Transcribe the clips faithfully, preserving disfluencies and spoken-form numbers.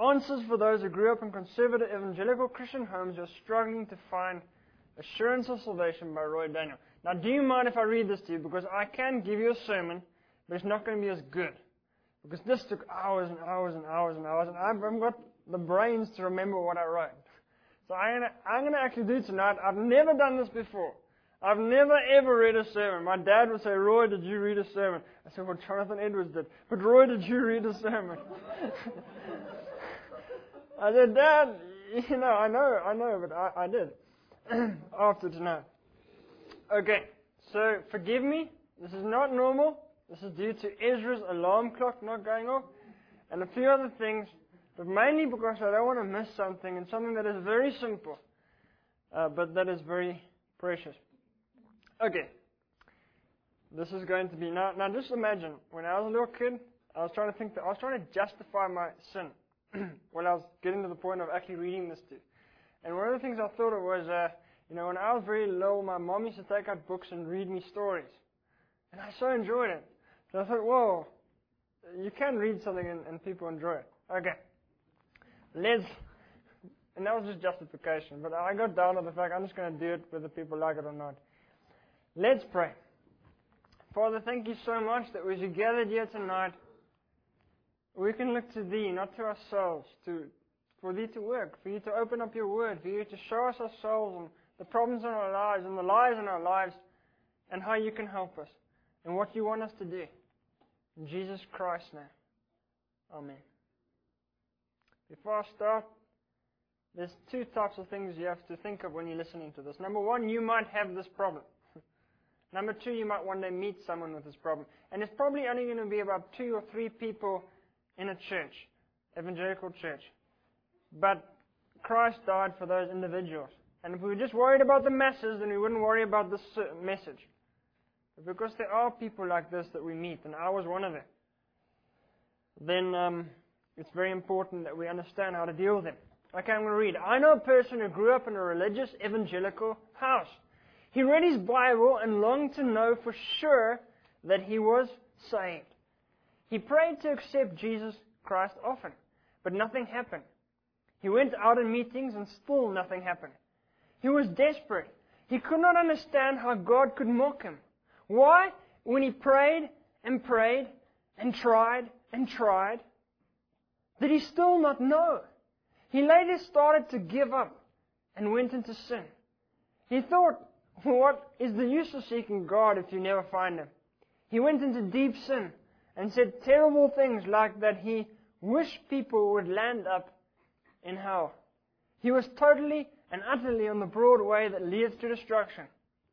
answers for those who grew up in conservative evangelical Christian homes who are struggling to find assurance of salvation by Roy Daniel. Now, do you mind if I read this to you? Because I can give you a sermon, but it's not going to be as good. Because this took hours and hours and hours and hours, and I haven't got the brains to remember what I wrote. So I'm going to, I'm going to actually do it tonight. I've never done this before. I've never ever read a sermon. My dad would say, Roy, did you read a sermon? I said, well, Jonathan Edwards did. But Roy, did you read a sermon? I said, Dad, you know, I know, I know, but I, I did. After tonight. Okay, so forgive me. This is not normal. This is due to Ezra's alarm clock not going off. And a few other things. But mainly because I don't want to miss something. And something that is very simple. Uh, but that is very precious. Okay. This is going to be now. Now just imagine, when I was a little kid, I was trying to think that I was trying to justify my sin. When I was getting to the point of actually reading this to. And one of the things I thought of was, uh, you know, when I was very little, my mom used to take out books and read me stories. And I so enjoyed it. So I thought, whoa, you can read something and, and people enjoy it. Okay. Let's, and that was just justification. But I got down on the fact I'm just going to do it whether people like it or not. Let's pray. Father, thank you so much that as you gathered here tonight, we can look to Thee, not to ourselves, to for Thee to work, for You to open up Your Word, for You to show us ourselves and the problems in our lives and the lies in our lives and how You can help us and what You want us to do. In Jesus Christ's name. Amen. Before I start, there's two types of things you have to think of when you're listening to this. Number one, you might have this problem. Number two, you might one day meet someone with this problem. And it's probably only going to be about two or three people in a church, evangelical church. But Christ died for those individuals. And if we were just worried about the masses, then we wouldn't worry about this message. But because there are people like this that we meet, and I was one of them, then um, it's very important that we understand how to deal with them. Okay, I'm going to read. I know a person who grew up in a religious evangelical house. He read his Bible and longed to know for sure that he was saved. He prayed to accept Jesus Christ often, but nothing happened. He went out in meetings and still nothing happened. He was desperate. He could not understand how God could mock him. Why? When he prayed and prayed and tried and tried, did he still not know? He later started to give up and went into sin. He thought, what is the use of seeking God if you never find Him? He went into deep sin and said terrible things like that he wished people would land up in hell. He was totally and utterly on the broad way that leads to destruction.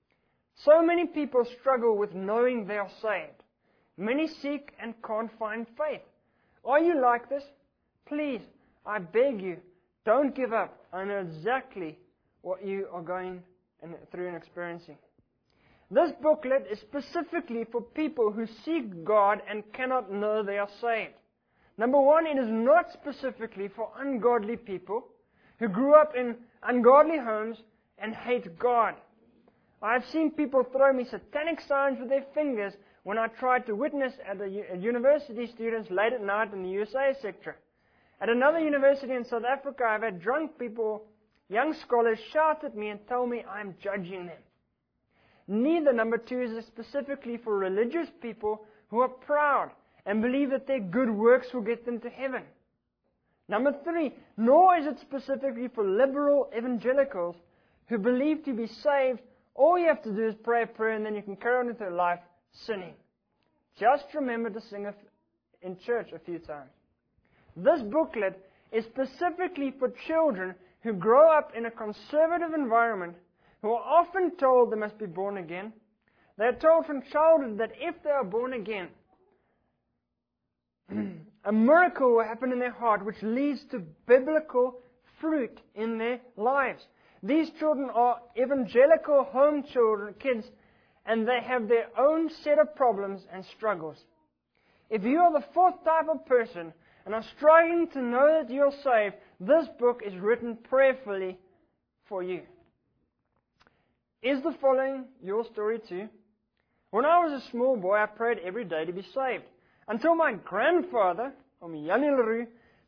So many people struggle with knowing they are saved. Many seek and can't find faith. Are you like this? Please, I beg you, don't give up. I know exactly what you are going and through and experiencing. This booklet is specifically for people who seek God and cannot know they are saved. Number one, it is not specifically for ungodly people who grew up in ungodly homes and hate God. I've seen people throw me satanic signs with their fingers when I tried to witness at a, a university students late at night in the U S A sector. At another university in South Africa, I've had drunk people, young scholars, shout at me and tell me I'm judging them. Neither, number two, is it specifically for religious people who are proud and believe that their good works will get them to heaven. Number three, nor is it specifically for liberal evangelicals who believe to be saved, all you have to do is pray a prayer and then you can carry on with your life sinning. Just remember to sing in church a few times. This booklet is specifically for children who grow up in a conservative environment, who are often told they must be born again. They are told from childhood that if they are born again, a miracle will happen in their heart which leads to biblical fruit in their lives. These children are evangelical home children, kids, and they have their own set of problems and struggles. If you are the fourth type of person and are struggling to know that you're saved, this book is written prayerfully for you. Is the following your story too? When I was a small boy, I prayed every day to be saved, until my grandfather, Omi Yanni LaRue,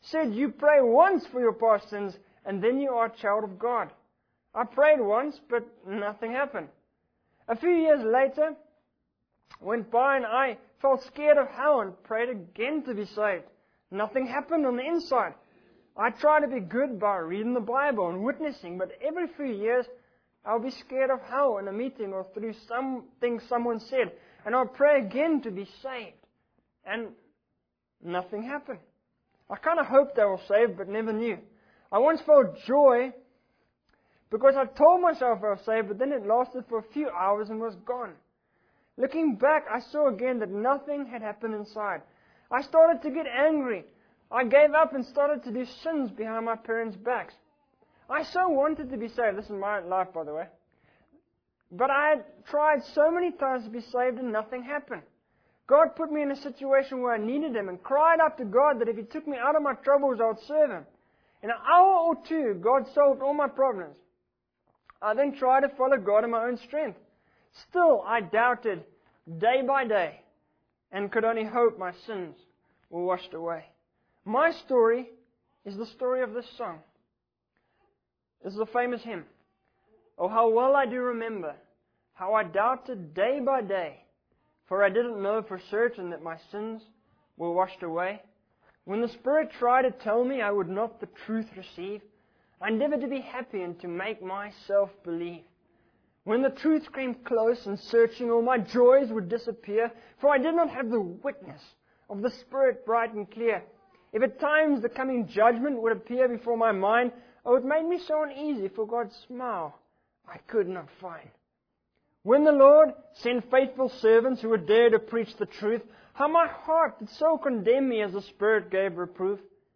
said you pray once for your past sins and then you are a child of God. I prayed once, but nothing happened. A few years later, went by and I felt scared of hell and prayed again to be saved. Nothing happened on the inside. I tried to be good by reading the Bible and witnessing, but every few years I'll be scared of hell in a meeting or through something someone said, and I'll pray again to be saved. And nothing happened. I kind of hoped I was saved, but never knew. I once felt joy because I told myself I was saved, but then it lasted for a few hours and was gone. Looking back, I saw again that nothing had happened inside. I started to get angry. I gave up and started to do sins behind my parents' backs. I so wanted to be saved. This is my life, by the way. But I had tried so many times to be saved and nothing happened. God put me in a situation where I needed Him and cried out to God that if He took me out of my troubles, I would serve Him. In an hour or two, God solved all my problems. I then tried to follow God in my own strength. Still, I doubted day by day and could only hope my sins were washed away. My story is the story of this song. This is a famous hymn. Oh, how well I do remember how I doubted day by day, for I didn't know for certain that my sins were washed away. When the Spirit tried to tell me I would not the truth receive, I endeavored to be happy and to make myself believe. When the truth came close and searching, all my joys would disappear, for I did not have the witness of the Spirit bright and clear. If at times the coming judgment would appear before my mind, oh, it made me so uneasy, for God's smile I could not find. When the Lord sent faithful servants who would dare to preach the truth, how my heart did so condemn me as the Spirit gave reproof.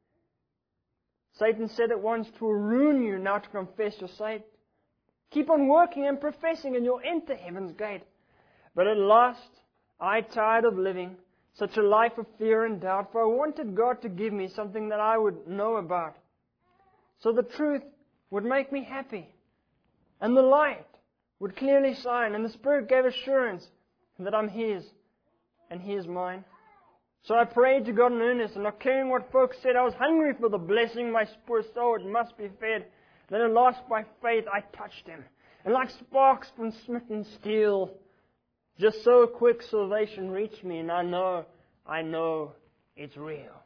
Satan said at once, 'Twill ruin you now to confess your sight. Keep on working and professing, and you'll enter heaven's gate. But at last, I tired of living such a life of fear and doubt, for I wanted God to give me something that I would know about. So the truth would make me happy, and the light would clearly shine, and the Spirit gave assurance that I'm His, and He is mine. So I prayed to God in earnest, and not caring what folks said, I was hungry for the blessing, my poor soul, it must be fed. Then at last by faith I touched Him, and like sparks from smitten steel, just so quick salvation reached me, and I know, I know it's real.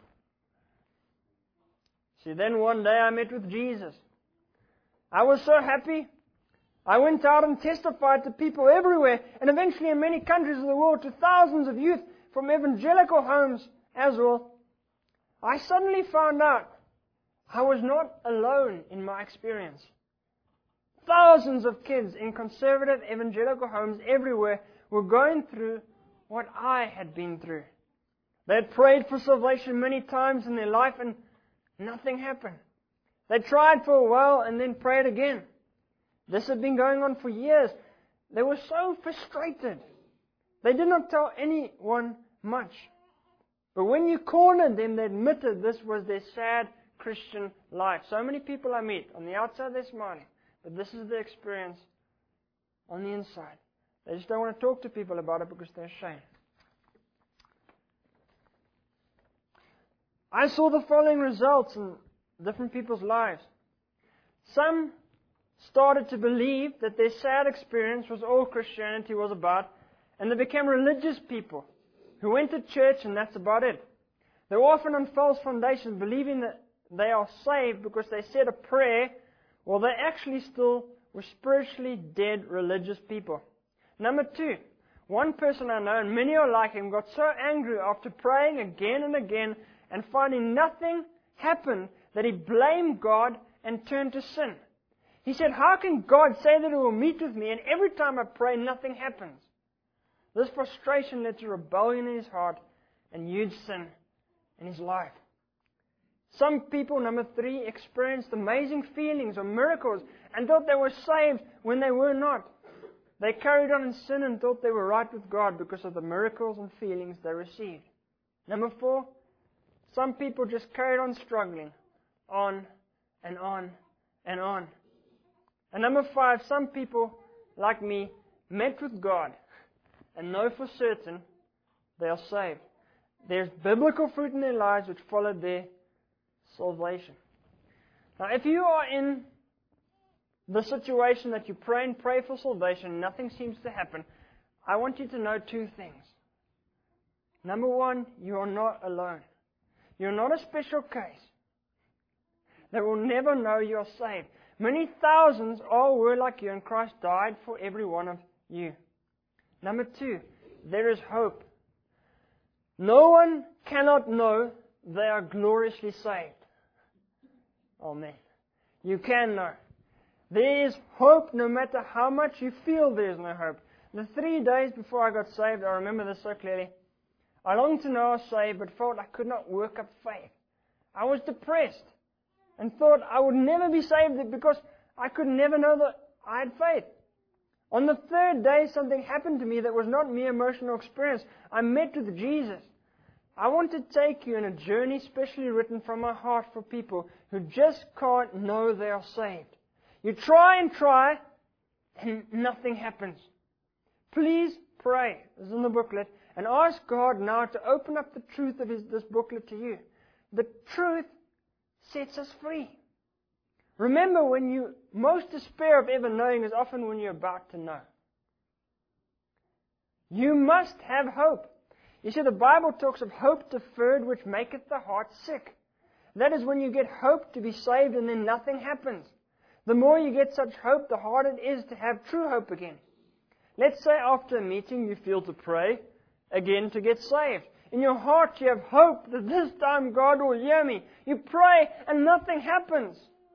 See, then one day I met with Jesus. I was so happy. I went out and testified to people everywhere, and eventually in many countries of the world, to thousands of youth from evangelical homes as well. I suddenly found out I was not alone in my experience. Thousands of kids in conservative evangelical homes everywhere were going through what I had been through. They had prayed for salvation many times in their life and nothing happened. They tried for a while and then prayed again. This had been going on for years. They were so frustrated. They did not tell anyone much. But when you cornered them, they admitted this was their sad Christian life. So many people I meet, on the outside they're smiling, but this is their experience on the inside. They just don't want to talk to people about it because they're ashamed. I saw the following results in different people's lives. Some started to believe that their sad experience was all Christianity was about, and they became religious people who went to church and that's about it. They were often on false foundations, believing that they are saved because they said a prayer, while they actually still were spiritually dead religious people. Number two, one person I know, and many are like him, got so angry after praying again and again and finding nothing happen that he blamed God and turned to sin. He said, how can God say that He will meet with me and every time I pray nothing happens? This frustration led to rebellion in his heart and huge sin in his life. Some people, number three, experienced amazing feelings or miracles and thought they were saved when they were not. They carried on in sin and thought they were right with God because of the miracles and feelings they received. Number four, some people just carried on struggling, on and on and on. And number five, some people, like me, met with God and know for certain they are saved. There's biblical fruit in their lives which followed their salvation. Now, if you are in the situation that you pray and pray for salvation, nothing seems to happen, I want you to know two things. Number one, you are not alone. You're not a special case. They will never know you're saved. Many thousands all were like you, and Christ died for every one of you. Number two, there is hope. No one cannot know they are gloriously saved. Amen. You can know. There is hope no matter how much you feel there is no hope. The three days before I got saved, I remember this so clearly. I longed to know I was saved, but felt I could not work up faith. I was depressed and thought I would never be saved because I could never know that I had faith. On the third day, something happened to me that was not mere emotional experience. I met with Jesus. I want to take you on a journey specially written from my heart for people who just can't know they are saved. You try and try, and nothing happens. Please pray, this is in the booklet, and ask God now to open up the truth of his, this booklet to you. The truth sets us free. Remember, when you most despair of ever knowing is often when you're about to know. You must have hope. You see, the Bible talks of hope deferred, which maketh the heart sick. That is when you get hope to be saved and then nothing happens. The more you get such hope, the harder it is to have true hope again. Let's say after a meeting you feel to pray again to get saved. In your heart you have hope that this time God will hear me. You pray and nothing happens.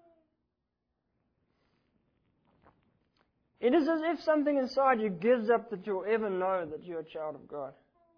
It is as if something inside you gives up that you'll ever know that you're a child of God.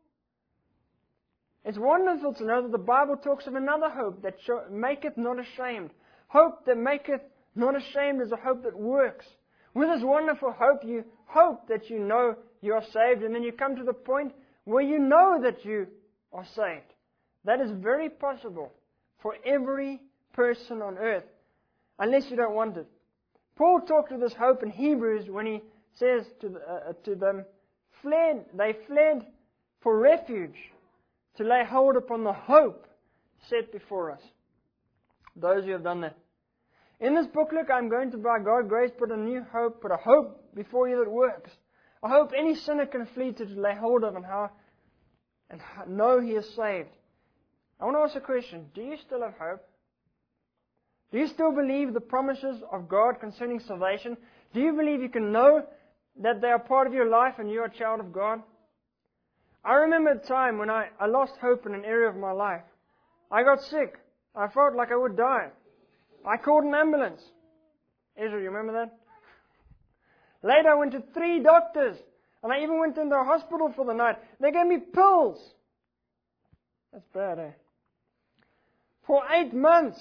It's wonderful to know that the Bible talks of another hope that maketh not ashamed. Hope that maketh not ashamed is a hope that works. With this wonderful hope, you hope that you know you are saved, and then you come to the point where you know that you are saved. That is very possible for every person on earth, unless you don't want it. Paul talked of this hope in Hebrews when he says to, the, uh, to them, fled, they fled for refuge to lay hold upon the hope set before us. Those who have done that. In this booklet, I'm going to, by God's grace, put a new hope, put a hope before you that works. A hope any sinner can flee to, to lay hold of and how and know he is saved. I want to ask a question. Do you still have hope? Do you still believe the promises of God concerning salvation? Do you believe you can know that they are part of your life and you are a child of God? I remember a time when I, I lost hope in an area of my life. I got sick. I felt like I would die. I called an ambulance. Ezra, you remember that? Later I went to three doctors. And I even went into a hospital for the night. They gave me pills. That's bad, eh? For eight months.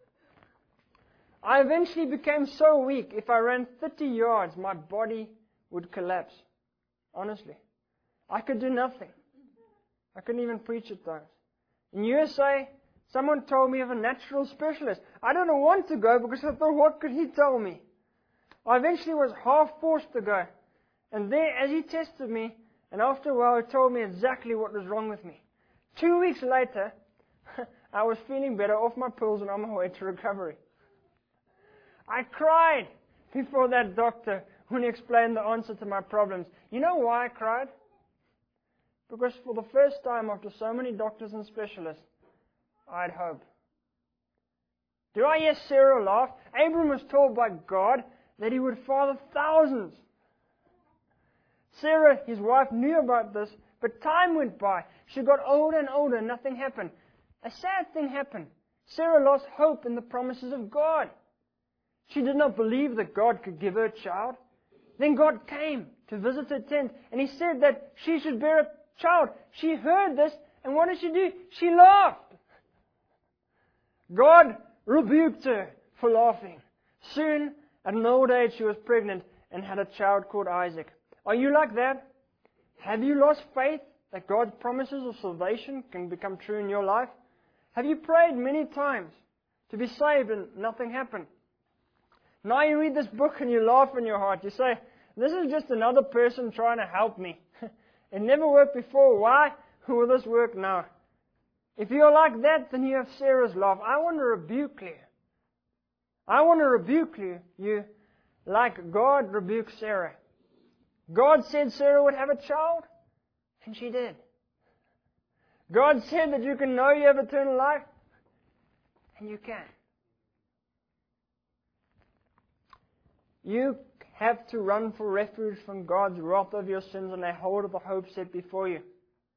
I eventually became so weak, if I ran thirty yards, my body would collapse. Honestly. I could do nothing. I couldn't even preach at times. In U S A, someone told me of a natural specialist. I didn't want to go because I thought, what could he tell me? I eventually was half forced to go. And there, as he tested me, and after a while he told me exactly what was wrong with me. Two weeks later, I was feeling better, off my pills and on my way to recovery. I cried before that doctor when he explained the answer to my problems. You know why I cried? Because for the first time after so many doctors and specialists, I had hope. Do I hear Sarah laugh? Abram was told by God that he would father thousands. Sarah, his wife, knew about this, but time went by. She got older and older and nothing happened. A sad thing happened. Sarah lost hope in the promises of God. She did not believe that God could give her a child. Then God came to visit her tent, and He said that she should bear a child. She heard this, and what did she do? She laughed. God rebuked her for laughing. Soon, at an old age, she was pregnant and had a child called Isaac. Are you like that? Have you lost faith that God's promises of salvation can become true in your life? Have you prayed many times to be saved and nothing happened? Now you read this book and you laugh in your heart. You say, this is just another person trying to help me. It never worked before. Why will this work now? If you're like that, then you have Sarah's love. I want to rebuke you. I want to rebuke you, you like God rebuked Sarah. God said Sarah would have a child, and she did. God said that you can know you have eternal life, and you can. You have to run for refuge from God's wrath of your sins and lay hold of the hope set before you.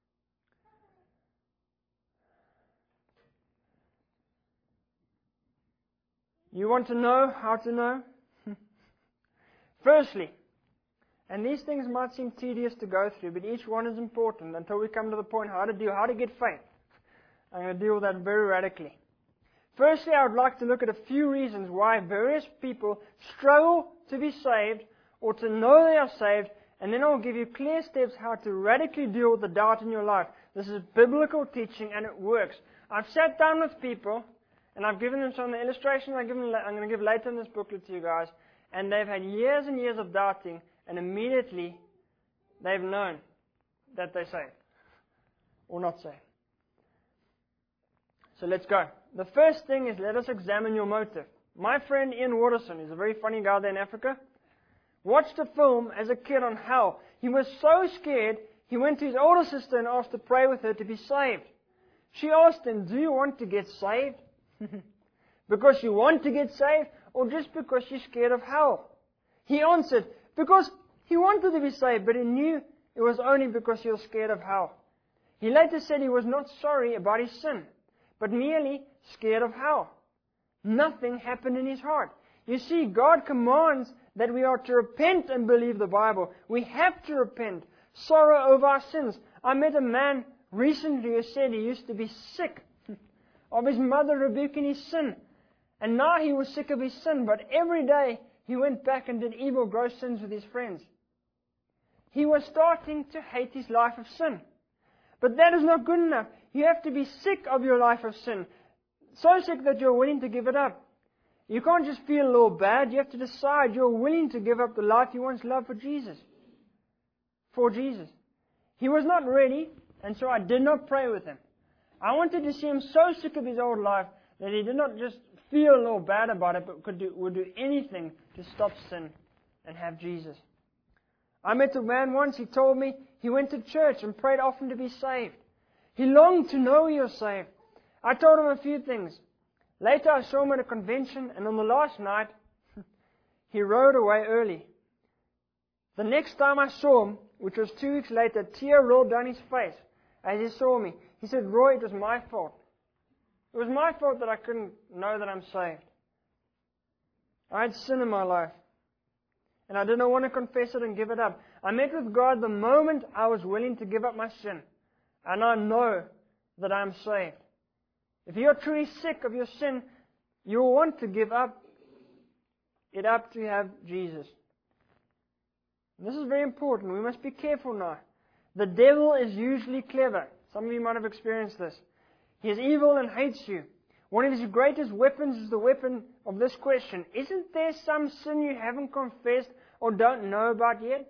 You want to know how to know? Firstly, and these things might seem tedious to go through, but each one is important until we come to the point how to deal, how to get faith. I'm going to deal with that very radically. Firstly, I would like to look at a few reasons why various people struggle to be saved or to know they are saved, and then I'll give you clear steps how to radically deal with the doubt in your life. This is biblical teaching and it works. I've sat down with people and I've given them some of the illustrations I'm, given, I'm going to give later in this booklet to you guys, and they've had years and years of doubting, and immediately they've known that they're saved or not saved. So let's go. The first thing is, let us examine your motive. My friend Ian Watterson is a very funny guy there in Africa. Watched a film as a kid on hell. He was so scared, he went to his older sister and asked to pray with her to be saved. She asked him, do you want to get saved? Because you want to get saved, or just because you're scared of hell? He answered, because he wanted to be saved, but he knew it was only because he was scared of hell. He later said he was not sorry about his sin, but merely scared of hell. Nothing happened in his heart. You see, God commands that we are to repent and believe the Bible. We have to repent, sorrow over our sins. I met a man recently who said he used to be sick of his mother rebuking his sin. And now he was sick of his sin, but every day he went back and did evil, gross sins with his friends. He was starting to hate his life of sin. But that is not good enough. You have to be sick of your life of sin. So sick that you're willing to give it up. You can't just feel a little bad. You have to decide you're willing to give up the life you once loved for Jesus. For Jesus. He was not ready, and so I did not pray with him. I wanted to see him so sick of his old life that he did not just feel a little bad about it, but could do, would do anything to stop sin and have Jesus. I met a man once, he told me he went to church and prayed often to be saved. He longed to know he was saved. I told him a few things. Later I saw him at a convention, and on the last night, he rode away early. The next time I saw him, which was two weeks later, a tear rolled down his face as he saw me. He said, Roy, it was my fault. It was my fault that I couldn't know that I'm saved. I had sin in my life. And I didn't want to confess it and give it up. I met with God the moment I was willing to give up my sin. And I know that I'm saved. If you're truly sick of your sin, you'll want to give up it up to have Jesus. And this is very important. We must be careful now. The devil is usually clever. Some of you might have experienced this. He is evil and hates you. One of his greatest weapons is the weapon of this question. Isn't there some sin you haven't confessed or don't know about yet?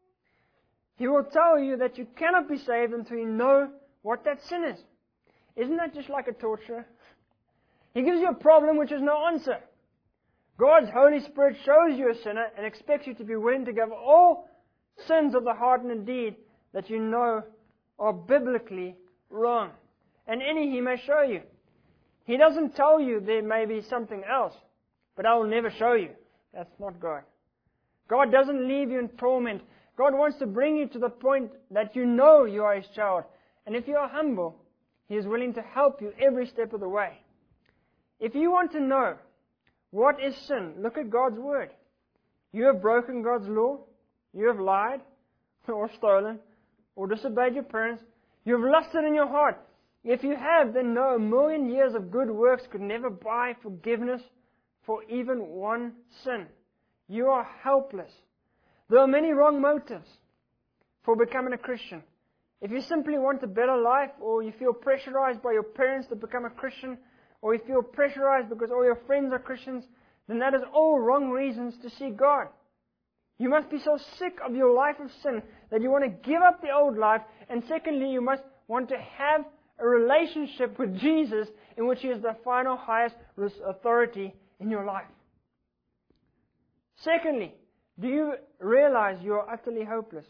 He will tell you that you cannot be saved until you know what that sin is. Isn't that just like a torturer? He gives you a problem which is no answer. God's Holy Spirit shows you a sinner and expects you to be willing to give all sins of the heart and deed that you know are biblically wrong. And any He may show you. He doesn't tell you there may be something else, but I will never show you. That's not God. God doesn't leave you in torment. God wants to bring you to the point that you know you are His child. And if you are humble, He is willing to help you every step of the way. If you want to know what is sin, look at God's Word. You have broken God's law. You have lied or stolen or disobeyed your parents. You have lusted in your heart. If you have, then know a million years of good works could never buy forgiveness for even one sin. You are helpless. There are many wrong motives for becoming a Christian. If you simply want a better life, or you feel pressurized by your parents to become a Christian, or you feel pressurized because all your friends are Christians, then that is all wrong reasons to seek God. You must be so sick of your life of sin that you want to give up the old life, and secondly, you must want to have a relationship with Jesus in which He is the final highest authority in your life. Secondly, do you realize you are utterly hopeless?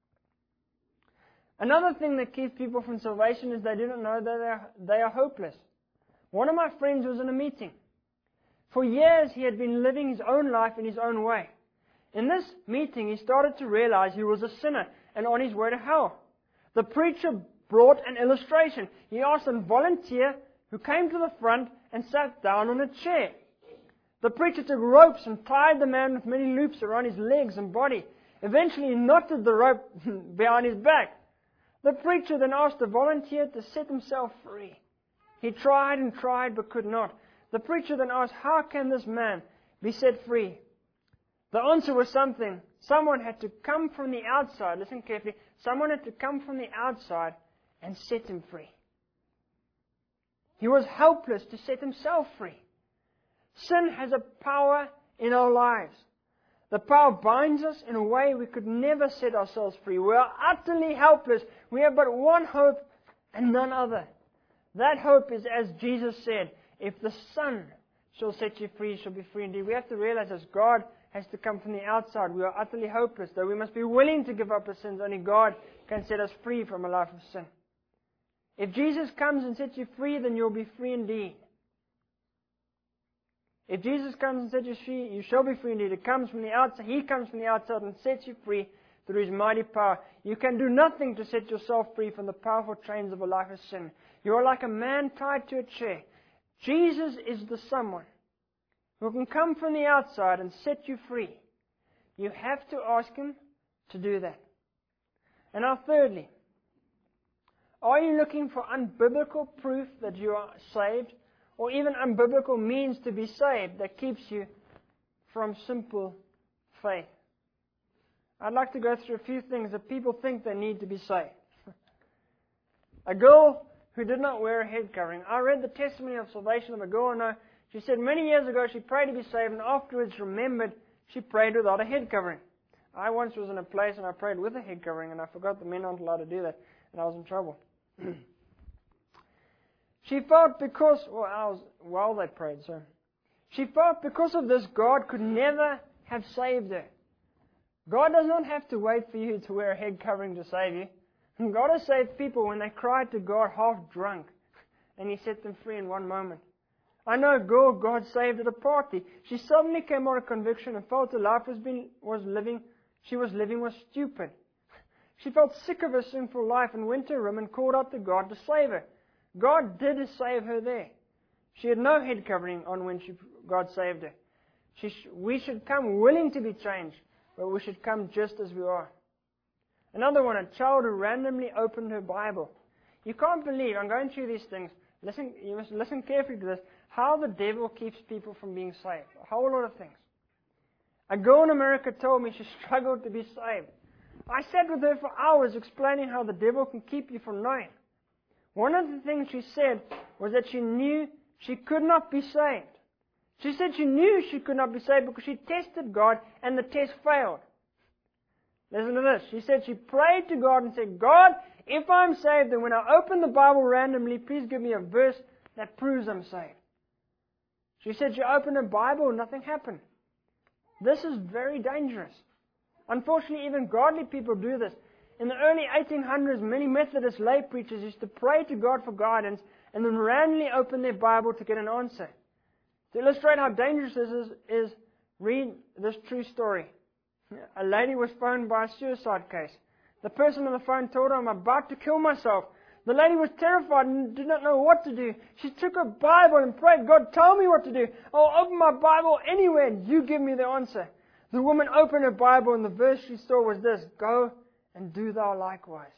Another thing that keeps people from salvation is they do not know that they are, they are hopeless. One of my friends was in a meeting. For years he had been living his own life in his own way. In this meeting he started to realize he was a sinner and on his way to hell. The preacher brought an illustration. He asked a volunteer who came to the front and sat down on a chair. The preacher took ropes and tied the man with many loops around his legs and body. Eventually he knotted the rope behind his back. The preacher then asked the volunteer to set himself free. He tried and tried but could not. The preacher then asked, how can this man be set free? The answer was something. Someone had to come from the outside. Listen carefully. Someone had to come from the outside and set him free. He was helpless to set himself free. Sin has a power in our lives. The power binds us in a way we could never set ourselves free. We are utterly helpless. We have but one hope and none other. That hope is, as Jesus said, if the Son shall set you free, you shall be free indeed. We have to realize as God has to come from the outside, we are utterly hopeless. Though we must be willing to give up our sins, only God can set us free from a life of sin. If Jesus comes and sets you free, then you'll be free indeed. If Jesus comes and sets you free, you shall be free indeed. It comes from the outside. He comes from the outside and sets you free through His mighty power. You can do nothing to set yourself free from the powerful chains of a life of sin. You are like a man tied to a chair. Jesus is the someone who can come from the outside and set you free. You have to ask Him to do that. And now thirdly, are you looking for unbiblical proof that you are saved? Or even unbiblical means to be saved that keeps you from simple faith? I'd like to go through a few things that people think they need to be saved. A girl who did not wear a head covering. I read the testimony of salvation of a girl I know. She said many years ago she prayed to be saved and afterwards remembered she prayed without a head covering. I once was in a place and I prayed with a head covering and I forgot the men aren't allowed to do that and I was in trouble. She felt because, well, I was, while they prayed, so. She felt because of this, God could never have saved her. God does not have to wait for you to wear a head covering to save you. God has saved people when they cried to God half drunk, and He set them free in one moment. I know a girl God saved at a party. She suddenly came out of conviction and felt her life was being, was living, she was living was stupid. She felt sick of her sinful life and went to her room and called out to God to save her. God did save her there. She had no head covering on when she, God saved her. She sh- we should come willing to be changed, but we should come just as we are. Another one, a child who randomly opened her Bible. You can't believe, I'm going through these things, listen, you must listen carefully to this, how the devil keeps people from being saved. A whole lot of things. A girl in America told me she struggled to be saved. I sat with her for hours explaining how the devil can keep you from knowing. One of the things she said was that she knew she could not be saved. She said she knew she could not be saved because she tested God and the test failed. Listen to this. She said she prayed to God and said, God, if I'm saved, then when I open the Bible randomly, please give me a verse that proves I'm saved. She said she opened her Bible and nothing happened. This is very dangerous. Unfortunately, even godly people do this. In the early eighteen hundreds, many Methodist lay preachers used to pray to God for guidance and then randomly open their Bible to get an answer. To illustrate how dangerous this is, is read this true story. A lady was phoned by a suicide case. The person on the phone told her, I'm about to kill myself. The lady was terrified and did not know what to do. She took her Bible and prayed, God, tell me what to do. I'll open my Bible anywhere and you give me the answer. The woman opened her Bible and the verse she saw was this, go and do thou likewise.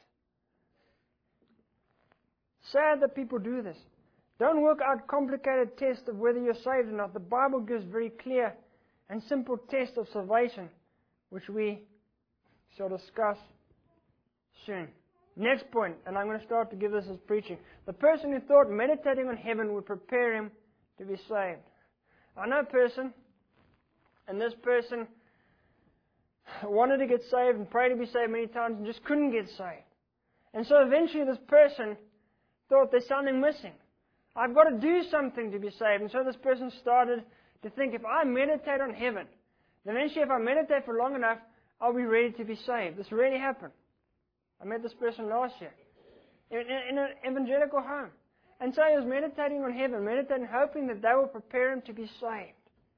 Sad that people do this. Don't work out complicated tests of whether you're saved or not. The Bible gives very clear and simple tests of salvation, which we shall discuss soon. Next point, and I'm going to start to give this as preaching. The person who thought meditating on heaven would prepare him to be saved. I know a person, and this person wanted to get saved and prayed to be saved many times and just couldn't get saved. And so eventually this person thought there's something missing. I've got to do something to be saved. And so this person started to think, if I meditate on heaven, then eventually if I meditate for long enough, I'll be ready to be saved. This really happened. I met this person last year in, in, in an evangelical home. And so he was meditating on heaven, meditating, hoping that they will prepare him to be saved.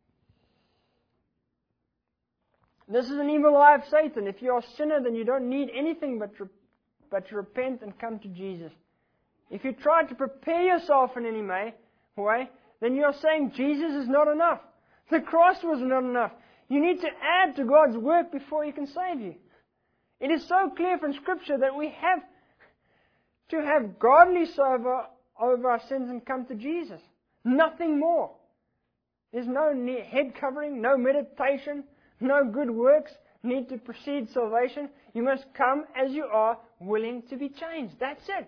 This is an evil lie of Satan. If you are a sinner, then you don't need anything but, re- but to repent and come to Jesus. If you try to prepare yourself in any way, then you are saying Jesus is not enough. The cross was not enough. You need to add to God's work before He can save you. It is so clear from Scripture that we have to have godly sorrow over our sins and come to Jesus. Nothing more. There's no head covering, no meditation, no good works need to precede salvation. You must come as you are, willing to be changed. That's it.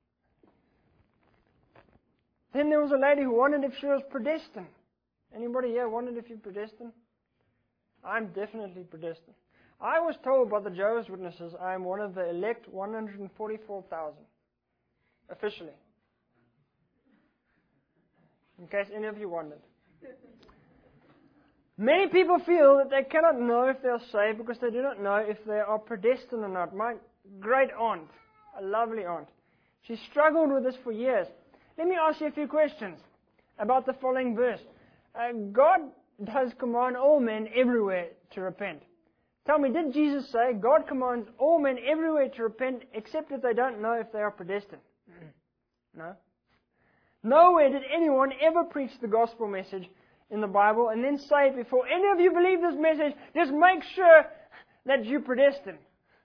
Then there was a lady who wondered if she was predestined. Anybody here wondered if you're predestined? I'm definitely predestined. I was told by the Jehovah's Witnesses I am one of the elect one hundred forty-four thousand. Officially. In case any of you wondered. Many people feel that they cannot know if they are saved because they do not know if they are predestined or not. My great aunt, a lovely aunt, she struggled with this for years. Let me ask you a few questions about the following verse. Uh, God does command all men everywhere to repent. Tell me, did Jesus say God commands all men everywhere to repent except that they don't know if they are predestined? No. Nowhere did anyone ever preach the gospel message in the Bible and then say, before any of you believe this message, just make sure that you're predestined.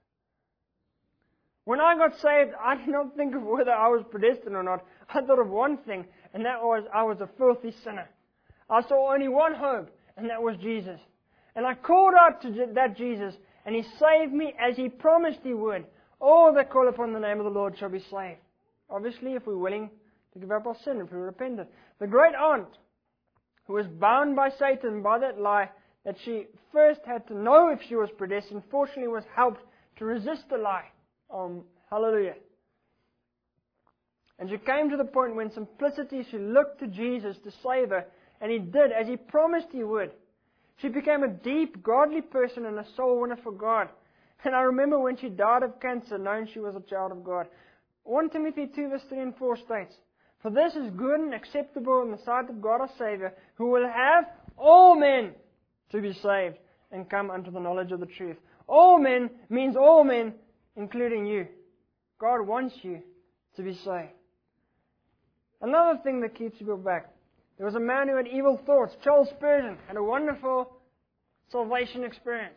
When I got saved, I did not think of whether I was predestined or not. I thought of one thing, and that was I was a filthy sinner. I saw only one hope, and that was Jesus. And I called out to that Jesus, and He saved me as He promised He would. All that call upon the name of the Lord shall be saved. Obviously, if we're willing to give up our sin, if we're repentant. The great aunt, who was bound by Satan by that lie, that she first had to know if she was predestined, fortunately was helped to resist the lie. Um, hallelujah. And she came to the point when simplicity, she looked to Jesus to save her, and He did as He promised He would. She became a deep, godly person and a soul winner for God. And I remember when she died of cancer, knowing she was a child of God. First Timothy two verse three and four states, "For this is good and acceptable in the sight of God our Savior, who will have all men to be saved and come unto the knowledge of the truth." All men means all men, including you. God wants you to be saved. Another thing that keeps people back. There was a man who had evil thoughts. Charles Spurgeon had a wonderful salvation experience.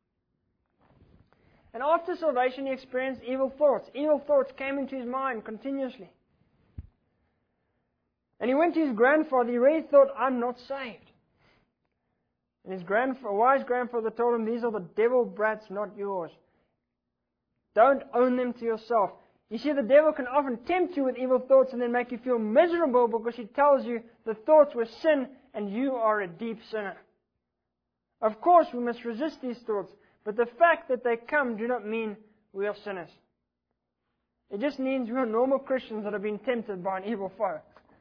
And after salvation, he experienced evil thoughts. Evil thoughts came into his mind continuously. And he went to his grandfather. He really thought, I'm not saved. And his grandfather, wise grandfather told him, these are the devil brats, not yours. Don't own them to yourself. You see, the devil can often tempt you with evil thoughts and then make you feel miserable because he tells you the thoughts were sin and you are a deep sinner. Of course, we must resist these thoughts, but the fact that they come do not mean we are sinners. It just means we are normal Christians that have been tempted by an evil foe.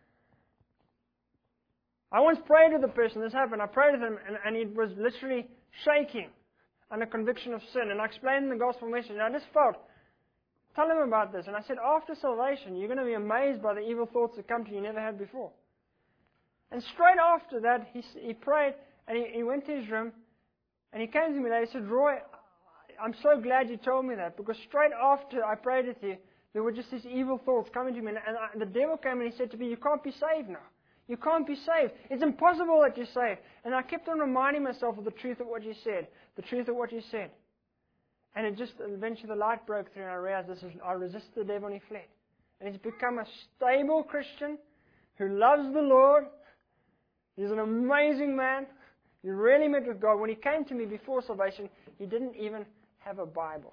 I once prayed with a person, this happened, I prayed with him and, and he was literally shaking under conviction of sin. And I explained the gospel message and I just felt, tell him about this. And I said, after salvation, you're going to be amazed by the evil thoughts that come to you you never had before. And straight after that, he, he prayed and he, he went to his room and he came to me later and he said, Roy, I'm so glad you told me that because straight after I prayed with you, there were just these evil thoughts coming to me. And, and, I, and the devil came and he said to me, you can't be saved now. You can't be saved. It's impossible that you're saved. And I kept on reminding myself of the truth of what you said. The truth of what you said. And it just, eventually the light broke through and I realized this is, I resisted the devil and he fled. And he's become a stable Christian who loves the Lord. He's an amazing man. He really met with God. When he came to me before salvation, he didn't even have a Bible.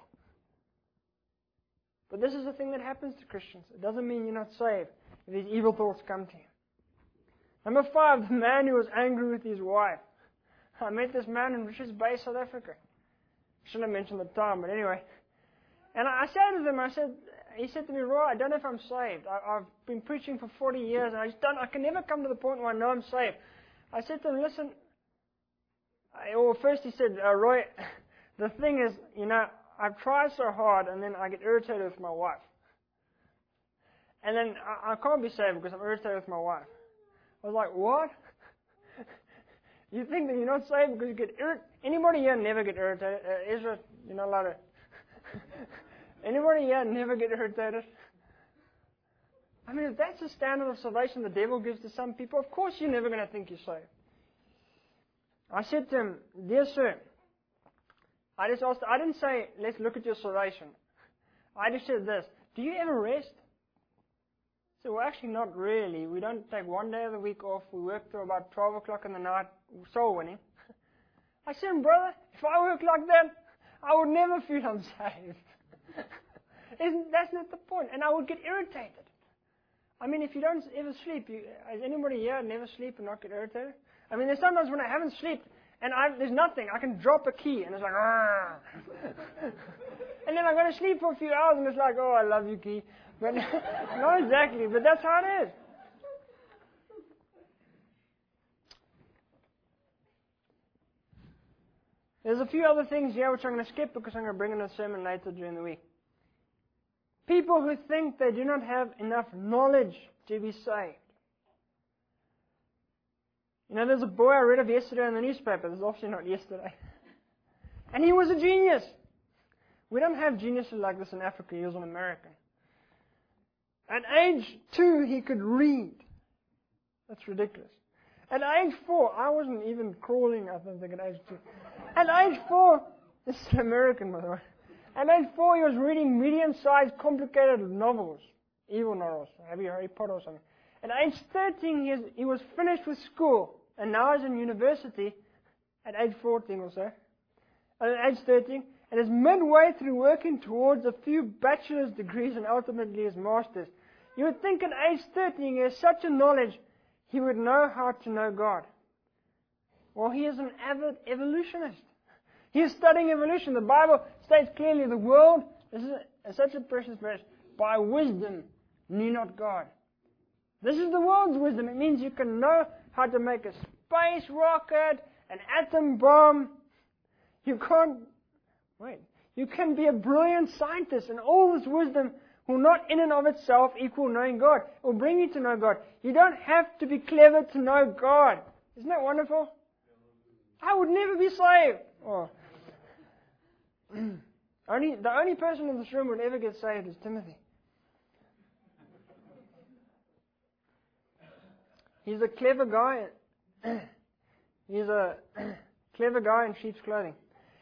But this is the thing that happens to Christians. It doesn't mean you're not saved if these evil thoughts come to you. Number five, the man who was angry with his wife. I met this man in Richards Bay, South Africa. I shouldn't have mentioned the time, but anyway. And I said to him, I said, he said to me, Roy, I don't know if I'm saved. I, I've been preaching for forty years, and I just don't, I can never come to the point where I know I'm saved. I said to him, listen, I, well, first he said, uh, Roy, the thing is, you know, I've tried so hard, and then I get irritated with my wife. And then I, I can't be saved because I'm irritated with my wife. I was like, what? You think that you're not saved because you get irritated? Anybody here never get irritated? Uh, Ezra, you're not allowed to. Anybody here never get irritated? I mean, if that's the standard of salvation the devil gives to some people, of course you're never going to think you're saved. I said to him, dear sir, I just asked, I didn't say, let's look at your salvation. I just said this, do you ever rest? So, well, actually not really. We don't take one day of the week off. We work till about twelve o'clock in the night, soul winning. I said, brother, if I work like that, I would never feel I'm saved. Isn't, that's not the point. And I would get irritated. I mean, if you don't ever sleep, you, has anybody here never sleep and not get irritated? I mean, there's sometimes when I haven't slept and I, there's nothing. I can drop a key and it's like, ah. And then I go to sleep for a few hours and it's like, oh, I love you, key. But not exactly, but that's how it is. There's a few other things here which I'm going to skip because I'm going to bring in a sermon later during the week. People who think they do not have enough knowledge to be saved. You know, there's a boy I read of yesterday in the newspaper. This is obviously not yesterday. And he was a genius. We don't have geniuses like this in Africa. He was an American. At age two, he could read. That's ridiculous. At age four, I wasn't even crawling, I don't think, at age two. At age four, this is an American, by the way. At age four, he was reading medium-sized, complicated novels. Evil novels, maybe Harry Potter or something. At age thirteen, he, is, he was finished with school, and now he's in university at age fourteen or so. At age thirteen, and is midway through working towards a few bachelor's degrees and ultimately his master's. You would think at age thirteen he has such a knowledge, he would know how to know God. Well, he is an avid evolutionist. He is studying evolution. The Bible states clearly the world, this is a, such a precious verse, by wisdom knew not God. This is the world's wisdom. It means you can know how to make a space rocket, an atom bomb. You can't, wait, you can be a brilliant scientist, and all this wisdom will not in and of itself equal knowing God. It will bring you to know God. You don't have to be clever to know God. Isn't that wonderful? I would never be saved. Oh. only, the only person in this room who would ever get saved is Timothy. He's a clever guy. He's a clever guy in sheep's clothing.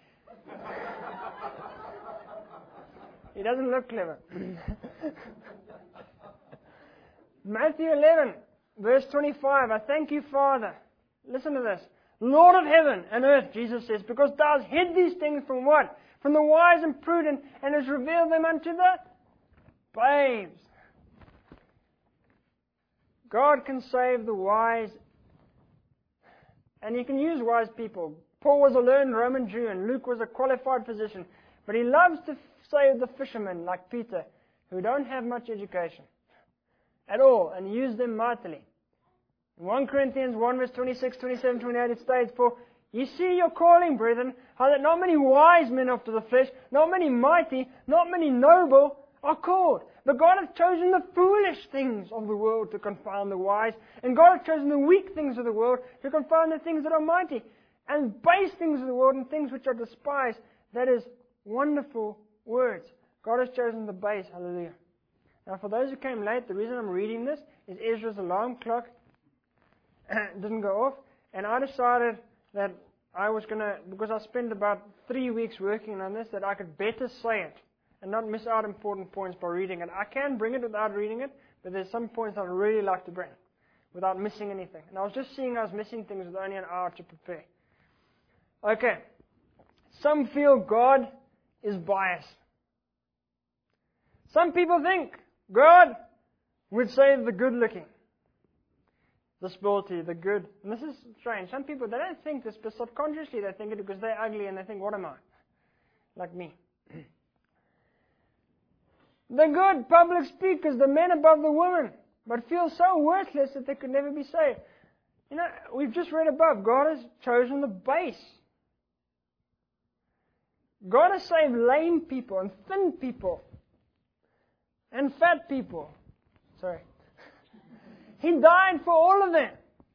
He doesn't look clever. Matthew eleven, verse twenty-five. I thank you, Father. Listen to this. Lord of heaven and earth, Jesus says, because thou hast hid these things from what? From the wise and prudent, and hast revealed them unto the babes. God can save the wise, and He can use wise people. Paul was a learned Roman Jew, and Luke was a qualified physician. But He loves to save the fishermen like Peter, who don't have much education at all, and use them mightily. In First Corinthians one, verse twenty-six, twenty-seven, twenty-eight, it states, for ye see your calling, brethren, how that not many wise men after the flesh, not many mighty, not many noble are called. But God hath chosen the foolish things of the world to confound the wise, and God hath chosen the weak things of the world to confound the things that are mighty, and base things of the world and things which are despised. That is wonderful words. God has chosen the base. Hallelujah. Now, for those who came late, the reason I'm reading this is Ezra's alarm clock didn't go off, and I decided that I was going to, because I spent about three weeks working on this, that I could better say it and not miss out important points by reading it. I can bring it without reading it, but there's some points I'd really like to bring without missing anything. And I was just seeing I was missing things with only an hour to prepare. Okay. Some feel God is biased. Some people think God would save the good-looking, the sporty, the good. And this is strange. Some people, they don't think this, but subconsciously they think it because they're ugly and they think, what am I? Like me. The good public speakers, the men above the women, but feel so worthless that they could never be saved. You know, we've just read above, God has chosen the base. God has saved lame people and thin people and fat people. Sorry. He died for all of them.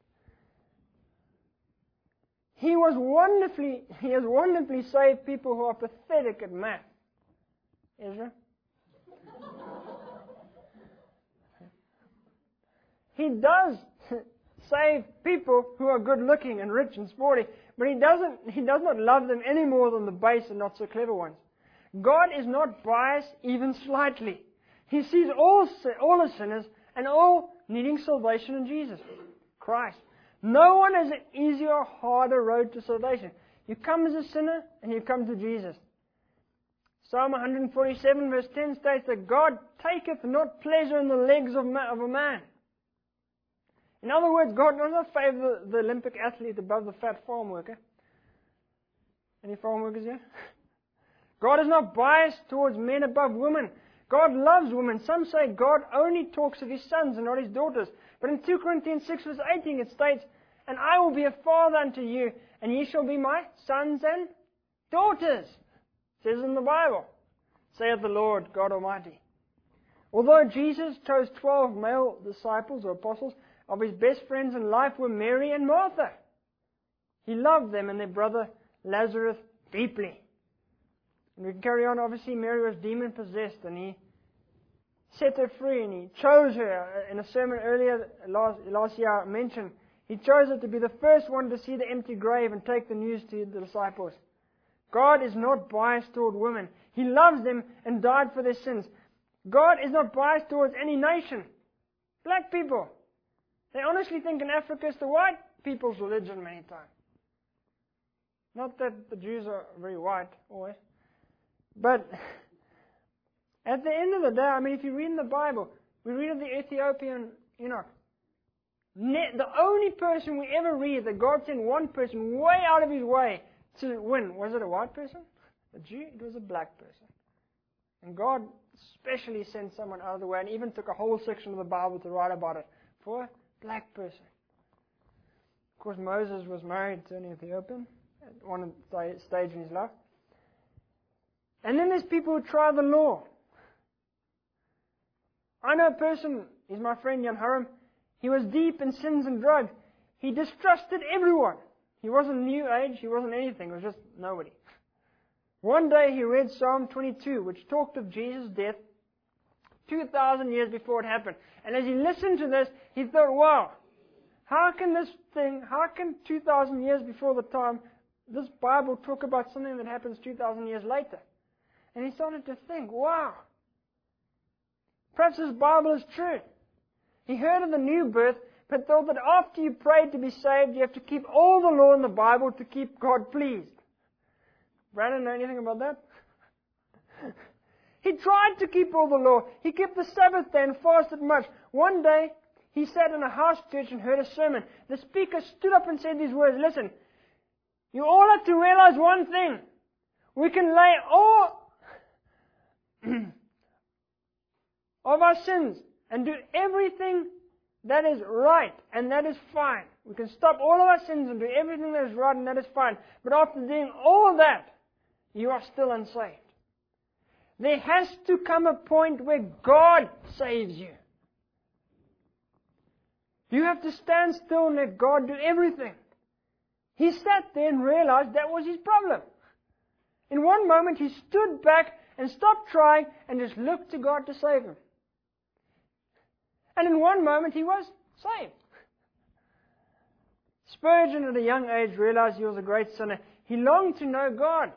He was wonderfully, He has wonderfully saved people who are pathetic at math. Ezra? He does save people who are good looking and rich and sporty, but He doesn't, He does not love them any more than the base and not so clever ones. God is not biased even slightly. He sees all, all as sinners and all needing salvation in Jesus Christ. No one has an easier or harder road to salvation. You come as a sinner and you come to Jesus. Psalm one forty-seven verse ten states that God taketh not pleasure in the legs of, ma- of a man. In other words, God does not favor the, the Olympic athlete above the fat farm worker. Any farm workers here? God is not biased towards men above women. God loves women. Some say God only talks of His sons and not His daughters. But in two Corinthians six verse eighteen it states, and I will be a father unto you, and ye shall be my sons and daughters. It says in the Bible, saith the Lord God Almighty. Although Jesus chose twelve male disciples or apostles, of His best friends in life were Mary and Martha. He loved them and their brother Lazarus deeply. And we can carry on. Obviously, Mary was demon-possessed, and He set her free, and He chose her. In a sermon earlier last, last year I mentioned, He chose her to be the first one to see the empty grave and take the news to the disciples. God is not biased toward women. He loves them and died for their sins. God is not biased towards any nation. Black people. They honestly think in Africa it's the white people's religion many times. Not that the Jews are very white, always. But at the end of the day, I mean, if you read in the Bible, we read of the Ethiopian eunuch. Ne- the only person we ever read that God sent one person way out of His way to win, was it a white person? A Jew? It was a black person. And God specially sent someone out of the way and even took a whole section of the Bible to write about it for a black person. Of course, Moses was married to an Ethiopian at one stage in his life. And then there's people who try the law. I know a person, he's my friend Jan Haram. He was deep in sins and drugs. He distrusted everyone. He wasn't New Age, he wasn't anything, he was just nobody. One day he read Psalm twenty-two, which talked of Jesus' death two thousand years before it happened. And as he listened to this, he thought, wow, how can this thing, how can two thousand years before the time, this Bible talk about something that happens two thousand years later? And he started to think, wow, perhaps this Bible is true. He heard of the new birth, but thought that after you prayed to be saved, you have to keep all the law in the Bible to keep God pleased. Brandon, know anything about that? He tried to keep all the law. He kept the Sabbath day and fasted much. One day, he sat in a house church and heard a sermon. The speaker stood up and said these words, listen, you all have to realize one thing. We can lay all of our sins and do everything that is right, and that is fine. We can stop all of our sins and do everything that is right, and that is fine. But after doing all of that, you are still unsaved. There has to come a point where God saves you. You have to stand still and let God do everything. He sat there and realized that was his problem. In one moment, he stood back and stopped trying and just looked to God to save him. And in one moment, he was saved. Spurgeon, at a young age, realized he was a great sinner. He longed to know God.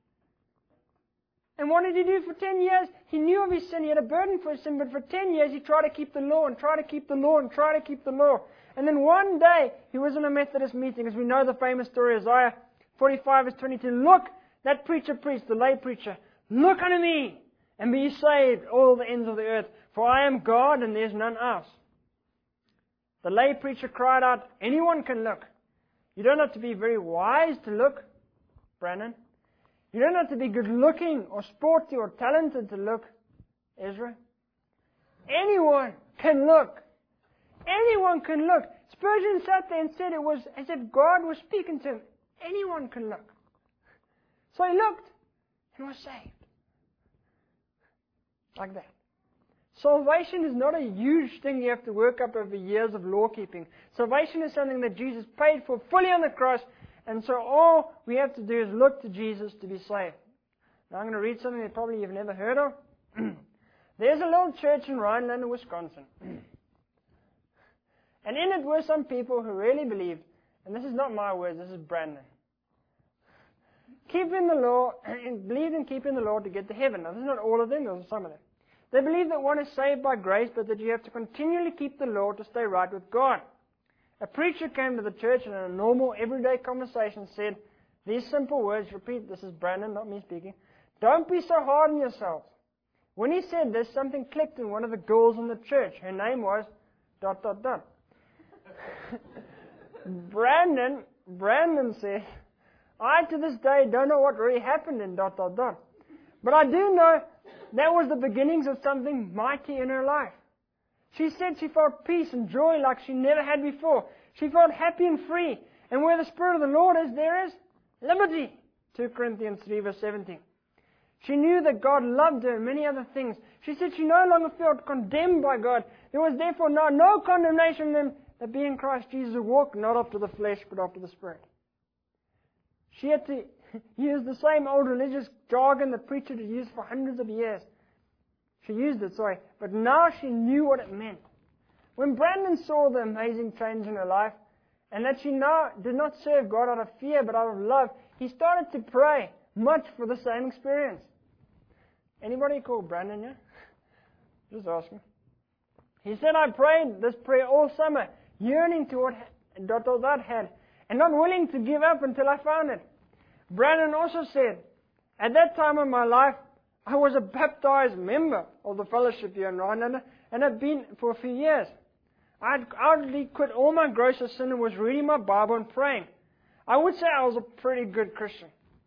And what did he do for ten years? He knew of his sin. He had a burden for his sin. But for ten years, he tried to keep the law and tried to keep the law and tried to keep the law. And then one day, he was in a Methodist meeting. As we know the famous story, Isaiah forty-five verse twenty-two. Look, that preacher preached, the lay preacher. Look unto me and be saved, all the ends of the earth. For I am God and there is none else. The lay preacher cried out, anyone can look. You don't have to be very wise to look, Brandon. You don't have to be good looking or sporty or talented to look. Ezra? Anyone can look. Anyone can look. Spurgeon sat there and said it was as if God was speaking to him. Anyone can look. So he looked and was saved. Like that. Salvation is not a huge thing you have to work up over years of law keeping. Salvation is something that Jesus paid for fully on the cross, and so all we have to do is look to Jesus to be saved. Now I'm going to read something that probably you've never heard of. There's a little church in Rhinelander, Wisconsin. And in it were some people who really believed, and this is not my words, this is Brandon. Keeping the law, and believed in keeping the law to get to heaven. Now this is not all of them, those are some of them. They believe that one is saved by grace, but that you have to continually keep the law to stay right with God. A preacher came to the church and in a normal, everyday conversation said these simple words, repeat, this is Brandon, not me speaking. Don't be so hard on yourselves. When he said this, something clicked in one of the girls in the church. Her name was dot, dot, dot. Brandon, Brandon said, I to this day don't know what really happened in dot, dot, dot. But I do know that was the beginnings of something mighty in her life. She said she felt peace and joy like she never had before. She felt happy and free. And where the Spirit of the Lord is, there is liberty. Second Corinthians three verse seventeen. She knew that God loved her and many other things. She said she no longer felt condemned by God. There was therefore now no condemnation in them that be in Christ Jesus, who walk not after the flesh but after the Spirit. She had to use the same old religious jargon the preacher had used for hundreds of years. She used it, sorry, but now she knew what it meant. When Brandon saw the amazing change in her life, and that she now did not serve God out of fear but out of love, he started to pray much for the same experience. Anybody called Brandon here? Just asking. He said, I prayed this prayer all summer, yearning to what dot dot dot had, and not willing to give up until I found it. Brandon also said, at that time of my life, I was a baptized member of the fellowship here in Rhinelander, and have been for a few years. I had outwardly quit all my grosser sin and was reading my Bible and praying. I would say I was a pretty good Christian.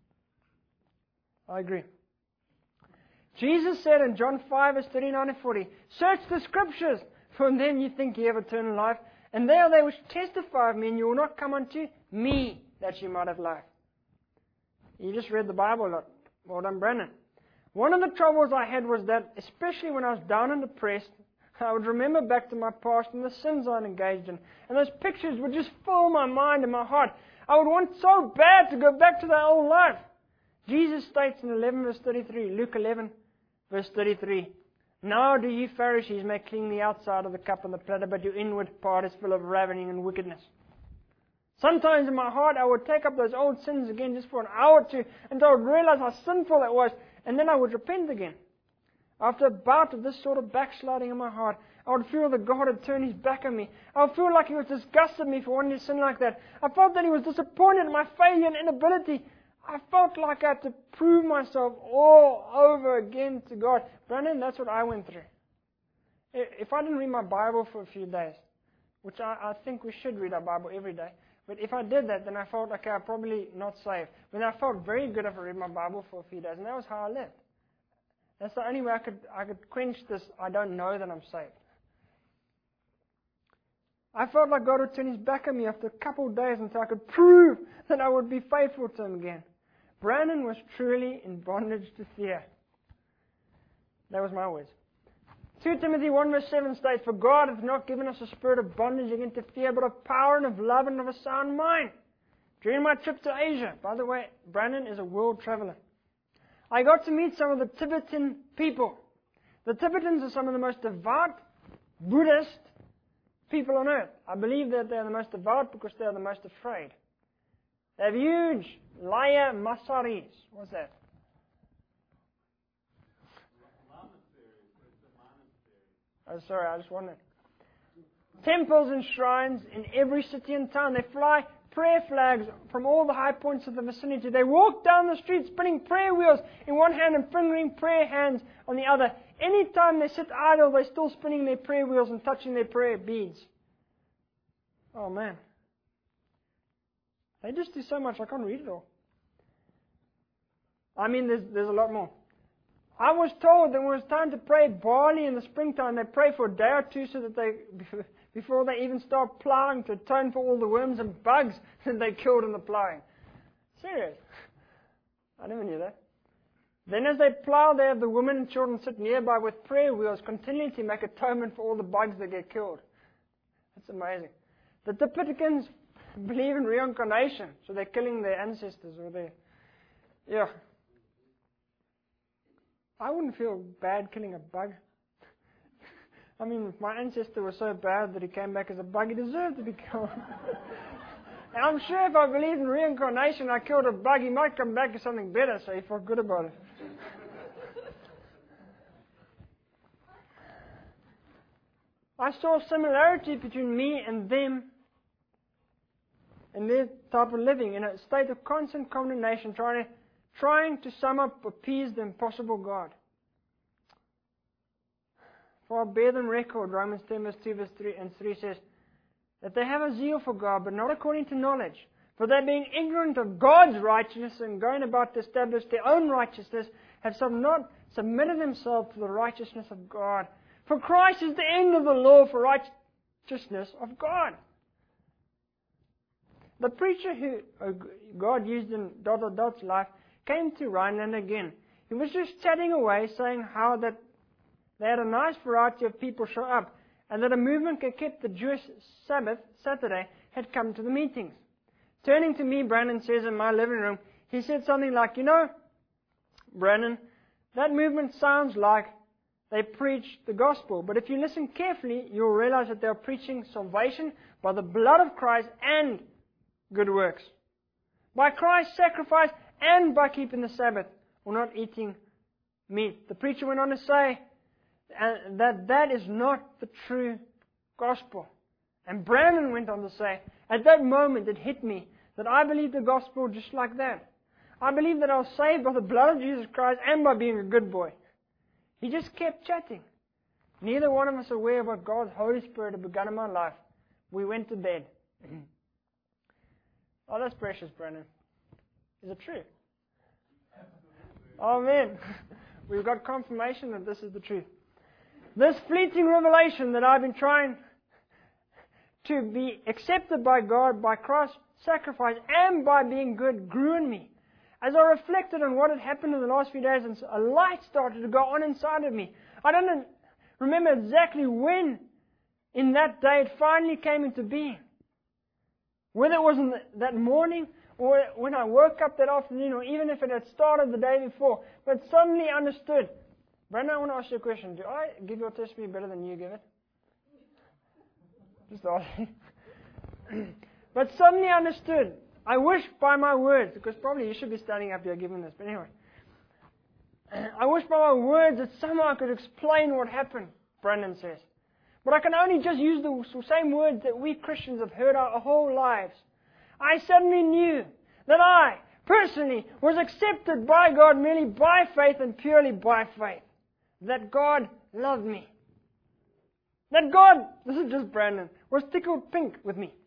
I agree. Jesus said in John five, verse thirty-nine and forty, search the Scriptures, for in them you think you have eternal life, and they are they which testify of me, and you will not come unto me, that you might have life. You just read the Bible a lot. Well done, Brennan. One of the troubles I had was that, especially when I was down and depressed, I would remember back to my past and the sins I'd engaged in, and those pictures would just fill my mind and my heart. I would want so bad to go back to that old life. Jesus states in eleven verse thirty-three, Luke eleven verse thirty-three, now do you Pharisees make clean the outside of the cup and the platter, but your inward part is full of ravening and wickedness. Sometimes in my heart I would take up those old sins again just for an hour or two until I would realize how sinful it was, and then I would repent again. After a bout of this sort of backsliding in my heart, I would feel that God had turned His back on me. I would feel like He was disgusted at me for wanting to sin like that. I felt that He was disappointed in my failure and inability. I felt like I had to prove myself all over again to God. Brandon, that's what I went through. If I didn't read my Bible for a few days, which I, I think we should read our Bible every day, but if I did that, then I felt, okay, I'm probably not saved. But I felt very good if I read my Bible for a few days, and that was how I lived. That's the only way I could I could quench this, I don't know that I'm saved. I felt like God would turn His back on me after a couple of days until I could prove that I would be faithful to Him again. Brandon was truly in bondage to fear. That was my words. Second Timothy one verse seven states, for God hath not given us a spirit of bondage again to fear, but of power and of love and of a sound mind. During my trip to Asia, by the way, Brandon is a world traveler, I got to meet some of the Tibetan people. The Tibetans are some of the most devout Buddhist people on earth. I believe that they are the most devout because they are the most afraid. They have huge Laya Masaris. What's that? Oh, sorry, I just wondered. Temples and shrines in every city and town. They fly prayer flags from all the high points of the vicinity. They walk down the street spinning prayer wheels in one hand and fingering prayer hands on the other. Anytime they sit idle, they're still spinning their prayer wheels and touching their prayer beads. Oh man. They just do so much, I can't read it all. I mean, there's, there's a lot more. I was told that when it was time to pray barley in the springtime, they pray for a day or two so that they, before they even start plowing, to atone for all the worms and bugs that they killed in the plowing. Serious. I never knew that. Then as they plow, they have the women and children sit nearby with prayer wheels, continuing to make atonement for all the bugs that get killed. That's amazing. The Tipitans believe in reincarnation, so they're killing their ancestors or their... Yeah. I wouldn't feel bad killing a bug. I mean, if my ancestor was so bad that he came back as a bug, he deserved to be killed. And I'm sure if I believed in reincarnation, I killed a bug, he might come back as something better, so he felt good about it. I saw similarity between me and them in their type of living, in a state of constant condemnation, trying to trying to sum up, appease the impossible God. For I bear them record, Romans ten, verse two, verse three, and three says, that they have a zeal for God, but not according to knowledge. For they, being ignorant of God's righteousness and going about to establish their own righteousness, have some not submitted themselves to the righteousness of God. For Christ is the end of the law for righteousness of God. The preacher who God used in dot dot dot's life came to Rhineland again. He was just chatting away, saying how that they had a nice variety of people show up, and that a movement that kept the Jewish Sabbath, Saturday, had come to the meetings. Turning to me, Brandon says in my living room, he said something like, you know, Brandon, that movement sounds like they preach the gospel, but if you listen carefully, you'll realize that they're preaching salvation by the blood of Christ and good works. By Christ's sacrifice and by keeping the Sabbath or not eating meat. The preacher went on to say uh, that that is not the true gospel. And Brandon went on to say, at that moment it hit me that I believe the gospel just like that. I believe that I was saved by the blood of Jesus Christ and by being a good boy. He just kept chatting. Neither one of us aware of what God's Holy Spirit had begun in my life. We went to bed. Oh, that's precious, Brandon. Is it true? Oh, man. We've got confirmation that this is the truth. This fleeting revelation that I've been trying to be accepted by God, by Christ's sacrifice, and by being good grew in me. As I reflected on what had happened in the last few days, and a light started to go on inside of me. I don't remember exactly when in that day it finally came into being. Whether it was in the, that morning, or when I woke up that afternoon, or even if it had started the day before, but suddenly understood. Brandon, I want to ask you a question. Do I give your testimony better than you give it? Just asking. But suddenly understood. I wish by my words, because probably you should be standing up here giving this, but anyway. I wish by my words that somehow I could explain what happened, Brandon says. But I can only just use the same words that we Christians have heard our whole lives. I suddenly knew that I, personally, was accepted by God merely by faith and purely by faith. That God loved me. That God, this is just Brandon, was tickled pink with me.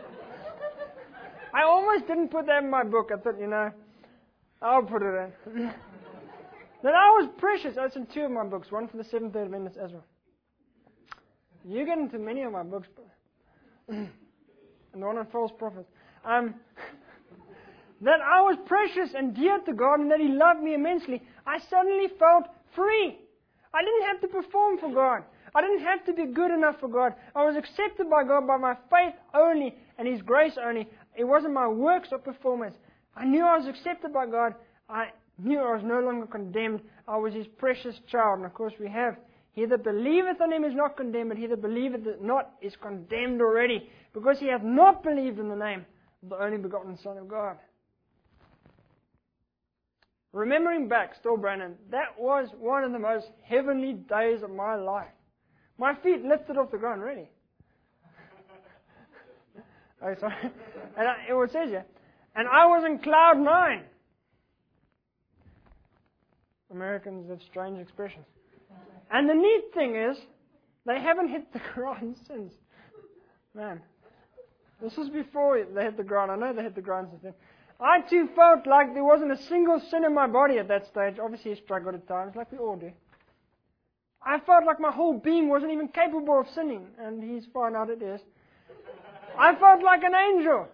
I almost didn't put that in my book. I thought, you know, I'll put it in. That I was precious. That's in two of my books, one for the Seventh-day Adventist as well. You get into many of my books, and the one on false prophets. Um, that I was precious and dear to God, and that He loved me immensely. I suddenly felt free. I didn't have to perform for God. I didn't have to be good enough for God. I was accepted by God by my faith only and His grace only. It wasn't my works or performance. I knew I was accepted by God. I knew I was no longer condemned. I was His precious child. And of course we have, he that believeth on Him is not condemned, but he that believeth not is condemned already, because he hath not believed in the name of the only begotten Son of God. Remembering back, still Brandon, that was one of the most heavenly days of my life. My feet lifted off the ground, really. Oh, sorry. And I, it says here, and I was in cloud nine. Americans have strange expressions. And the neat thing is, they haven't hit the ground since. Man, this is before they hit the ground. I know they hit the ground since then. I too felt like there wasn't a single sin in my body at that stage. Obviously, I struggled at times, like we all do. I felt like my whole being wasn't even capable of sinning, and he's found out it is. I felt like an angel.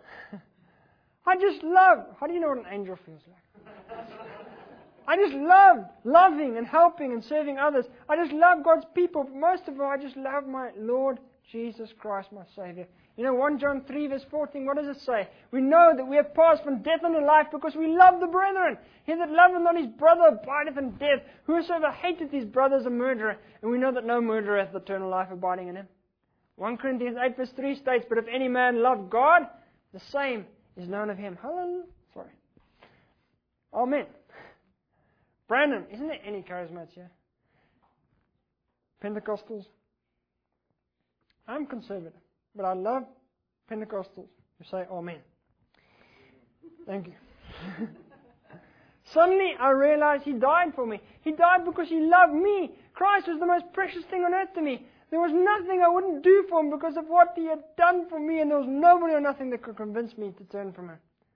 I just loved. How do you know what an angel feels like? I just loved loving and helping and serving others. I just love God's people, but most of all, I just love my Lord Jesus Christ, my Savior. You know, First John three verse fourteen, what does it say? We know that we have passed from death unto life because we love the brethren. He that loveth not his brother abideth in death. Whosoever hateth his brother is a murderer. And we know that no murderer hath eternal life abiding in him. First Corinthians eight verse three states, but if any man love God, the same is known of him. Hallelujah. Sorry. Amen. Brandon, isn't there any charismats here? Pentecostals? I'm conservative, but I love Pentecostals who say amen. Thank you. Suddenly I realized He died for me. He died because He loved me. Christ was the most precious thing on earth to me. There was nothing I wouldn't do for Him because of what He had done for me, and there was nobody or nothing that could convince me to turn from Him.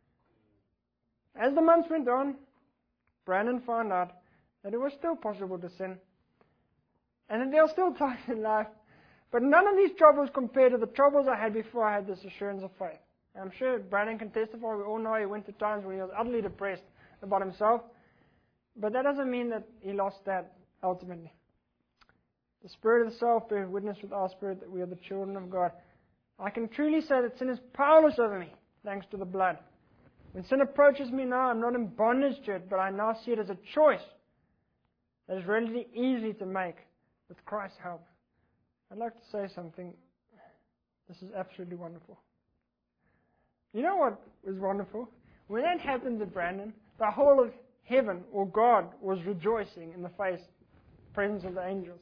As the months went on, Brandon found out that it was still possible to sin, and that there are still times in life. But none of these troubles compared to the troubles I had before I had this assurance of faith. I'm sure Brandon can testify. We all know he went to times when he was utterly depressed about himself. But that doesn't mean that he lost that ultimately. The Spirit of the self bears witness with our spirit that we are the children of God. I can truly say that sin is powerless over me, thanks to the blood. When sin approaches me now, I'm not in bondage to it, but I now see it as a choice that is relatively easy to make with Christ's help. I'd like to say something. This is absolutely wonderful. You know what was wonderful? When that happened to Brandon, the whole of heaven, or God, was rejoicing in the face, presence of the angels.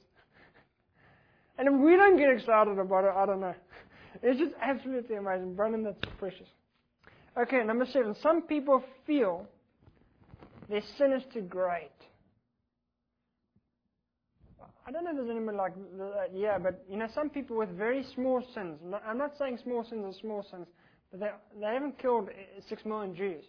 And if we don't get excited about it, I don't know. It's just absolutely amazing. Brandon, that's precious. Okay, number seven. Some people feel their sin is too great. I don't know if there's anyone like that, yeah, but you know, some people with very small sins. I'm not saying small sins are small sins, but they they haven't killed six million Jews.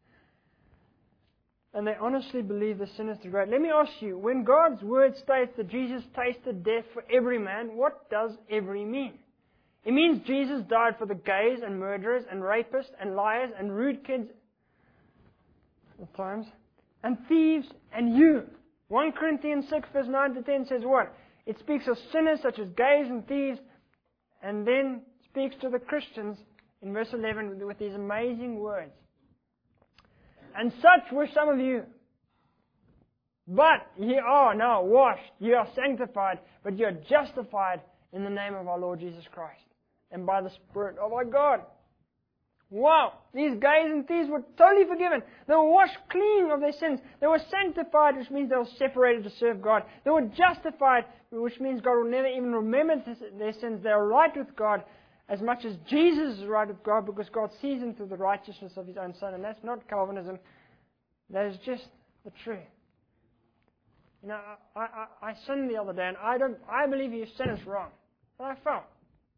And they honestly believe the sin is too great. Let me ask you, when God's Word states that Jesus tasted death for every man, what does every mean? It means Jesus died for the gays and murderers and rapists and liars and rude kids at times, and thieves and you. First Corinthians six verse nine to ten says what? It speaks of sinners such as gays and thieves, and then speaks to the Christians in verse eleven with these amazing words. And such were some of you. But ye are now washed, ye are sanctified, but ye are justified in the name of our Lord Jesus Christ, and by the Spirit of our God. Wow! These gays and thieves were totally forgiven. They were washed clean of their sins. They were sanctified, which means they were separated to serve God. They were justified, which means God will never even remember their sins. They are right with God as much as Jesus is right with God, because God sees them through the righteousness of His own Son. And that's not Calvinism. That is just the truth. You know, I, I, I sinned the other day, and I don't. I believe your sin is wrong. But I fell.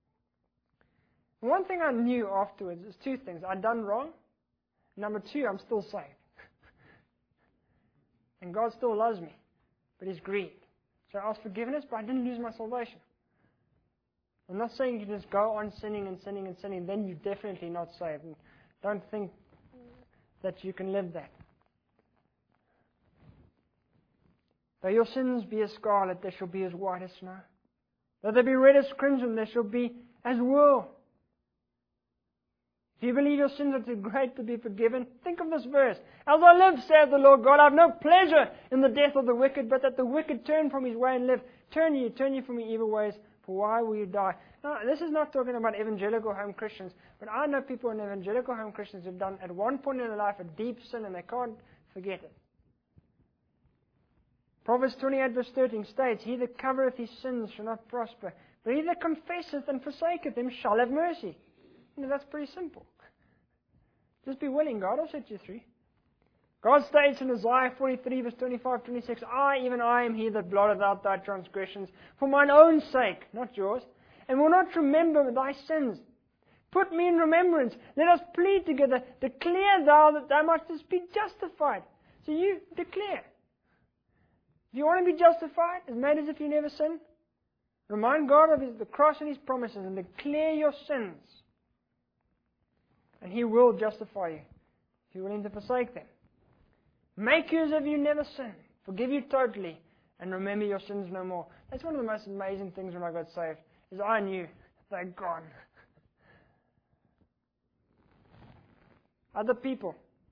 One thing I knew afterwards is two things. I'd done wrong. Number two, I'm still saved. And God still loves me, but He's grieved. So I asked forgiveness, but I didn't lose my salvation. I'm not saying you just go on sinning and sinning and sinning, then you're definitely not saved. And don't think that you can live that. Though your sins be as scarlet, they shall be as white as snow. Though they be red as crimson, they shall be as wool. If you believe your sins are too great to be forgiven, think of this verse. As I live, saith the Lord God, I have no pleasure in the death of the wicked, but that the wicked turn from his way and live. Turn ye, turn ye from your evil ways, for why will you die? Now, this is not talking about evangelical home Christians, but I know people in evangelical home Christians who have done at one point in their life a deep sin and they can't forget it. Proverbs twenty-eight verse thirteen states, He that covereth his sins shall not prosper, but he that confesseth and forsaketh them shall have mercy. You know, that's pretty simple. Just be willing, God will set you free. God states in Isaiah forty-three verse twenty-five to twenty-six, I, even I, am He that blotteth out thy transgressions for mine own sake, not yours, and will not remember thy sins. Put me in remembrance. Let us plead together. Declare thou that thou mightest be justified. So you declare. If you want to be justified, as made as if you never sinned, remind God of his, the cross and His promises and declare your sins. And He will justify you if you're willing to forsake them. Make you as if you never sinned. Forgive you totally. And remember your sins no more. That's one of the most amazing things when I got saved, is I knew they're gone. Other people.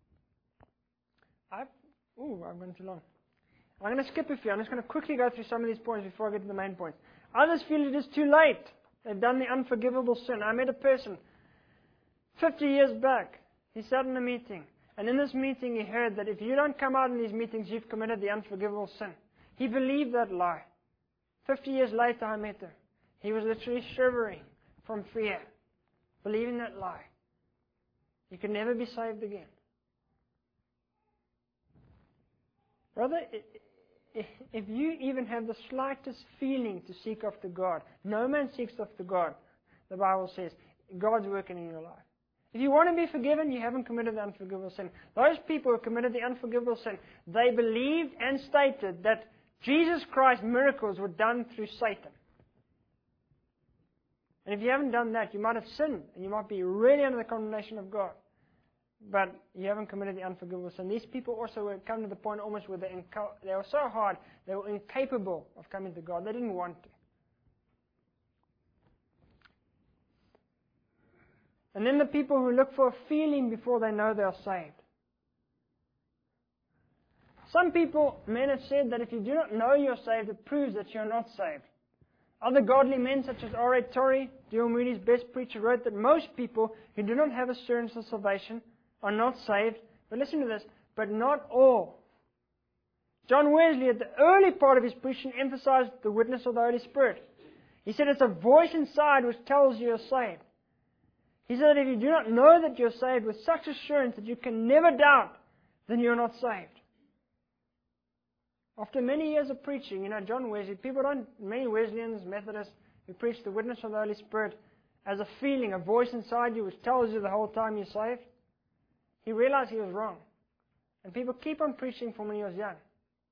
I've, ooh, I've gone too long. I'm going to skip a few. I'm just going to quickly go through some of these points before I get to the main points. Others feel it is too late. They've done the unforgivable sin. I met a person fifty years back. He sat in a meeting. And in this meeting he heard that if you don't come out in these meetings, you've committed the unforgivable sin. He believed that lie. Fifty years later I met him. He was literally shivering from fear, believing that lie. You can never be saved again. Brother, if you even have the slightest feeling to seek after God, no man seeks after God, the Bible says. God's working in your life. If you want to be forgiven, you haven't committed the unforgivable sin. Those people who committed the unforgivable sin, they believed and stated that Jesus Christ's miracles were done through Satan. And if you haven't done that, you might have sinned, and you might be really under the condemnation of God. But you haven't committed the unforgivable sin. These people also were come to the point almost where they, inca- they were so hard, they were incapable of coming to God. They didn't want to. And then the people who look for a feeling before they know they are saved. Some people, men have said that if you do not know you're saved, it proves that you're not saved. Other godly men such as R A Torrey, D L Moody's best preacher, wrote that most people who do not have assurance of salvation are not saved. But listen to this, but not all. John Wesley, at the early part of his preaching, emphasized the witness of the Holy Spirit. He said it's a voice inside which tells you you're saved. He said that if you do not know that you're saved with such assurance that you can never doubt, then you're not saved. After many years of preaching, you know, John Wesley, people don't, many Wesleyans, Methodists, who preach the witness of the Holy Spirit as a feeling, a voice inside you which tells you the whole time you're saved. He realized he was wrong. And people keep on preaching from when he was young.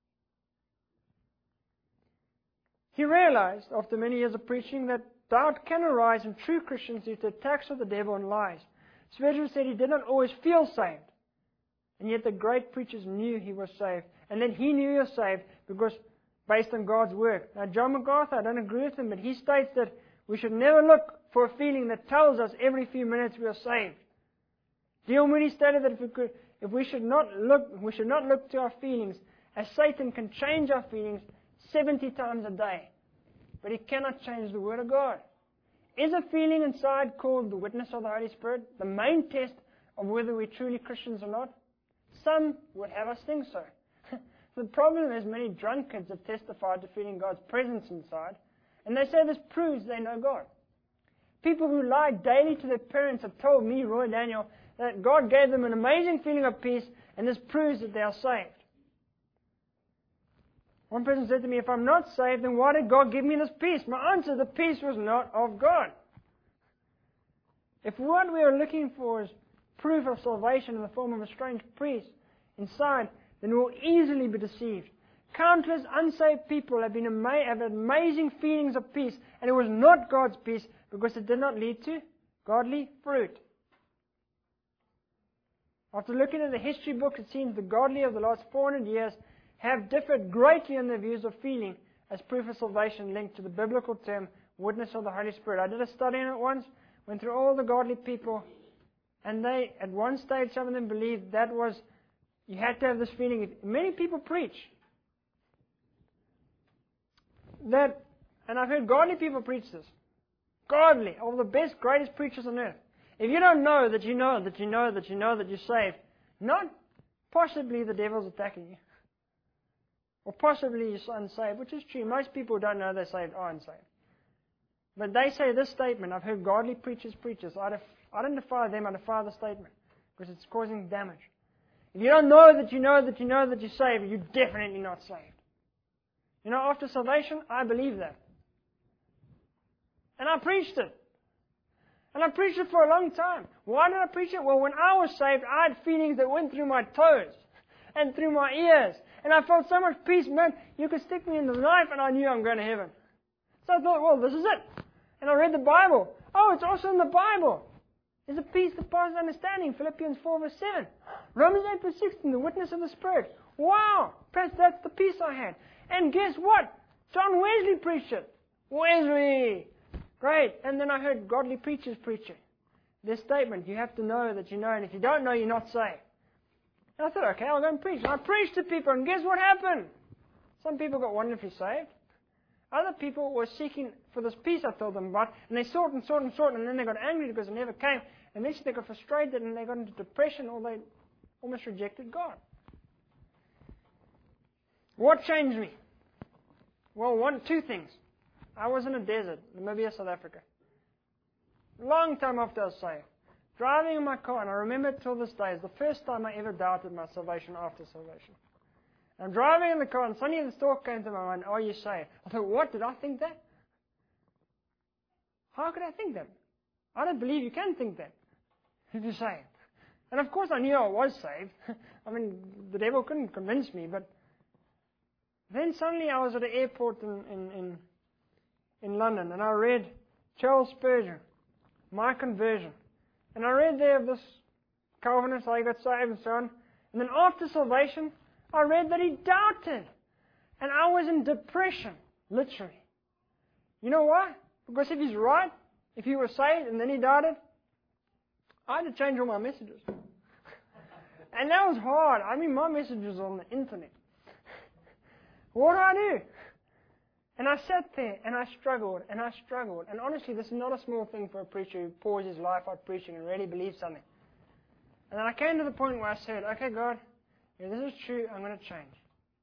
He realized, after many years of preaching, that doubt can arise in true Christians due to attacks of the devil and lies. Spurgeon said he did not always feel saved. And yet the great preachers knew he was saved. And then he knew he was saved because based on God's work. Now John MacArthur, I don't agree with him, but he states that we should never look for a feeling that tells us every few minutes we are saved. D L Moody stated that if we, could, if we should not look, we should not look to our feelings, as Satan can change our feelings seventy times a day. But he cannot change the Word of God. Is a feeling inside called the witness of the Holy Spirit the main test of whether we're truly Christians or not? Some would have us think so. The problem is many drunkards have testified to feeling God's presence inside, and they say this proves they know God. People who lie daily to their parents have told me, Roy Daniel, that God gave them an amazing feeling of peace, and this proves that they are saved. One person said to me, if I'm not saved, then why did God give me this peace? My answer, the peace was not of God. If what we are looking for is proof of salvation in the form of a strange peace inside, then we'll easily be deceived. Countless unsaved people have, been ama- have had amazing feelings of peace, and it was not God's peace because it did not lead to godly fruit. After looking at the history books, it seems the godly of the last four hundred years have differed greatly in their views of feeling as proof of salvation linked to the biblical term witness of the Holy Spirit. I did a study on it once, went through all the godly people, and they, at one stage, some of them believed that was, you had to have this feeling. Many people preach that, and I've heard godly people preach this. Godly, all the best, greatest preachers on earth. If you don't know that you know that you know that you know that you're saved, not possibly the devil's attacking you. Or possibly you're unsaved, which is true. Most people who don't know they're saved are unsaved. But they say this statement. I've heard godly preachers preach this. I don't defy them, I defy the statement. Because it's causing damage. If you don't know that you know that you know that you're saved, you're definitely not saved. You know, after salvation, I believe that. And I preached it. And I preached it for a long time. Why did I preach it? Well, when I was saved, I had feelings that went through my toes and through my ears. And I felt so much peace, man. You could stick me in the knife and I knew I'm going to heaven. So I thought, well, this is it. And I read the Bible. Oh, it's also in the Bible. There's a peace that passes understanding. Philippians four verse seven. Romans eight verse sixteen, the witness of the Spirit. Wow. Perhaps that's the peace I had. And guess what? John Wesley preached it. Wesley. Great. And then I heard godly preachers preach it. This statement, you have to know that you know, and if you don't know, you're not saved. And I thought, okay, I'll go and preach. And I preached to people, and guess what happened? Some people got wonderfully saved. Other people were seeking for this peace I told them about, and they sought and sought and sought, and then they got angry because it never came. And eventually they got frustrated, and they got into depression, or they almost rejected God. What changed me? Well, one, two things. I was in a desert, Namibia, South Africa. Long time after I was saved. Driving in my car, and I remember it till this day, it's the first time I ever doubted my salvation after salvation. I'm driving in the car, and suddenly this thought came to my mind, are you saved? I thought, what? Did I think that? How could I think that? I don't believe you can think that if you're saved. And of course I knew I was saved. I mean, the devil couldn't convince me, but then suddenly I was at an airport in, in, in, in London, and I read Charles Spurgeon, My Conversion. And I read there of this Calvinist, how he got saved and so on. And then after salvation, I read that he doubted. And I was in depression, literally. You know why? Because if he's right, if he was saved and then he doubted, I had to change all my messages. And that was hard. I mean, my messages on the internet. What do I do? And I sat there and I struggled and I struggled. And honestly, this is not a small thing for a preacher who pours his life out preaching and really believes something. And then I came to the point where I said, okay, God, if this is true, I'm going to change.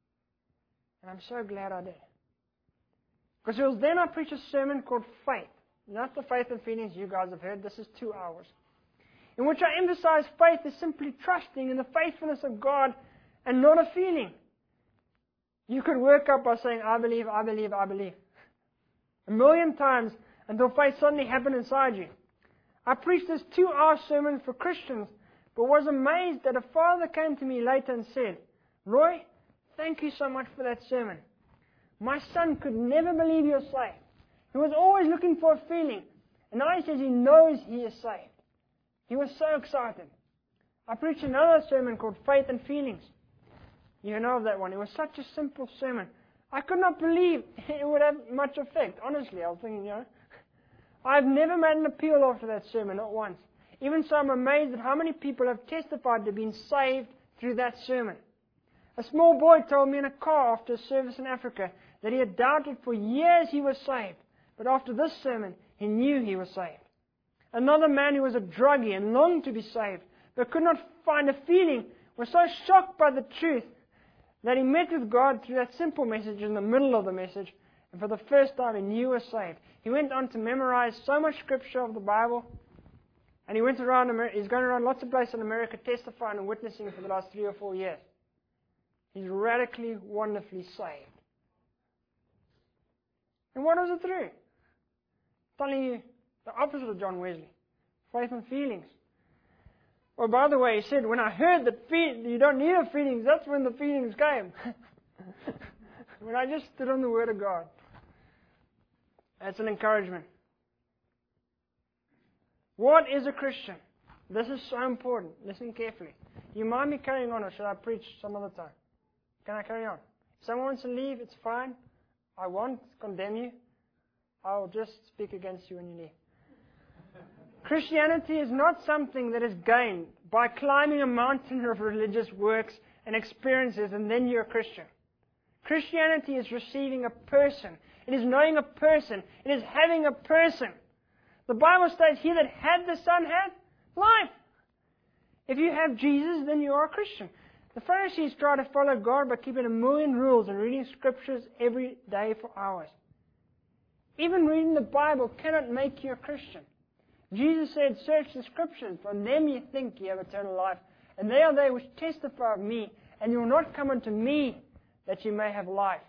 And I'm so glad I did. Because it was then I preached a sermon called Faith. Not the faith and feelings you guys have heard. This is two hours. In which I emphasize faith is simply trusting in the faithfulness of God and not a feeling. You could work up by saying, I believe, I believe, I believe. A million times until faith suddenly happened inside you. I preached this two-hour sermon for Christians, but was amazed that a father came to me later and said, Roy, thank you so much for that sermon. My son could never believe you're saved. He was always looking for a feeling. And now he says he knows he is saved. He was so excited. I preached another sermon called Faith and Feelings. You know of that one. It was such a simple sermon. I could not believe it would have much effect. Honestly, I was thinking, you know, I've never made an appeal after that sermon, not once. Even so, I'm amazed at how many people have testified to being saved through that sermon. A small boy told me in a car after a service in Africa that he had doubted for years he was saved. But after this sermon, he knew he was saved. Another man who was a druggie and longed to be saved, but could not find a feeling, was so shocked by the truth that he met with God through that simple message in the middle of the message, and for the first time he knew he was saved. He went on to memorize so much scripture of the Bible, and he went around, he's going around lots of places in America testifying and witnessing for the last three or four years. He's radically, wonderfully saved. And what was it through? Telling you the opposite of John Wesley. Faith and feelings. Well, by the way, he said, when I heard that feel, you don't need a feelings, that's when the feelings came. When I just stood on the Word of God. That's an encouragement. What is a Christian? This is so important. Listen carefully. You mind me carrying on, or should I preach some other time? Can I carry on? If someone wants to leave, it's fine. I won't condemn you. I'll just speak against you when you leave. Christianity is not something that is gained by climbing a mountain of religious works and experiences and then you're a Christian. Christianity is receiving a person. It is knowing a person. It is having a person. The Bible states, he that had the Son had life. If you have Jesus, then you are a Christian. The Pharisees try to follow God by keeping a million rules and reading scriptures every day for hours. Even reading the Bible cannot make you a Christian. Jesus said, search the scriptures, from them you think you have eternal life, and they are they which testify of me, and you will not come unto me that you may have life.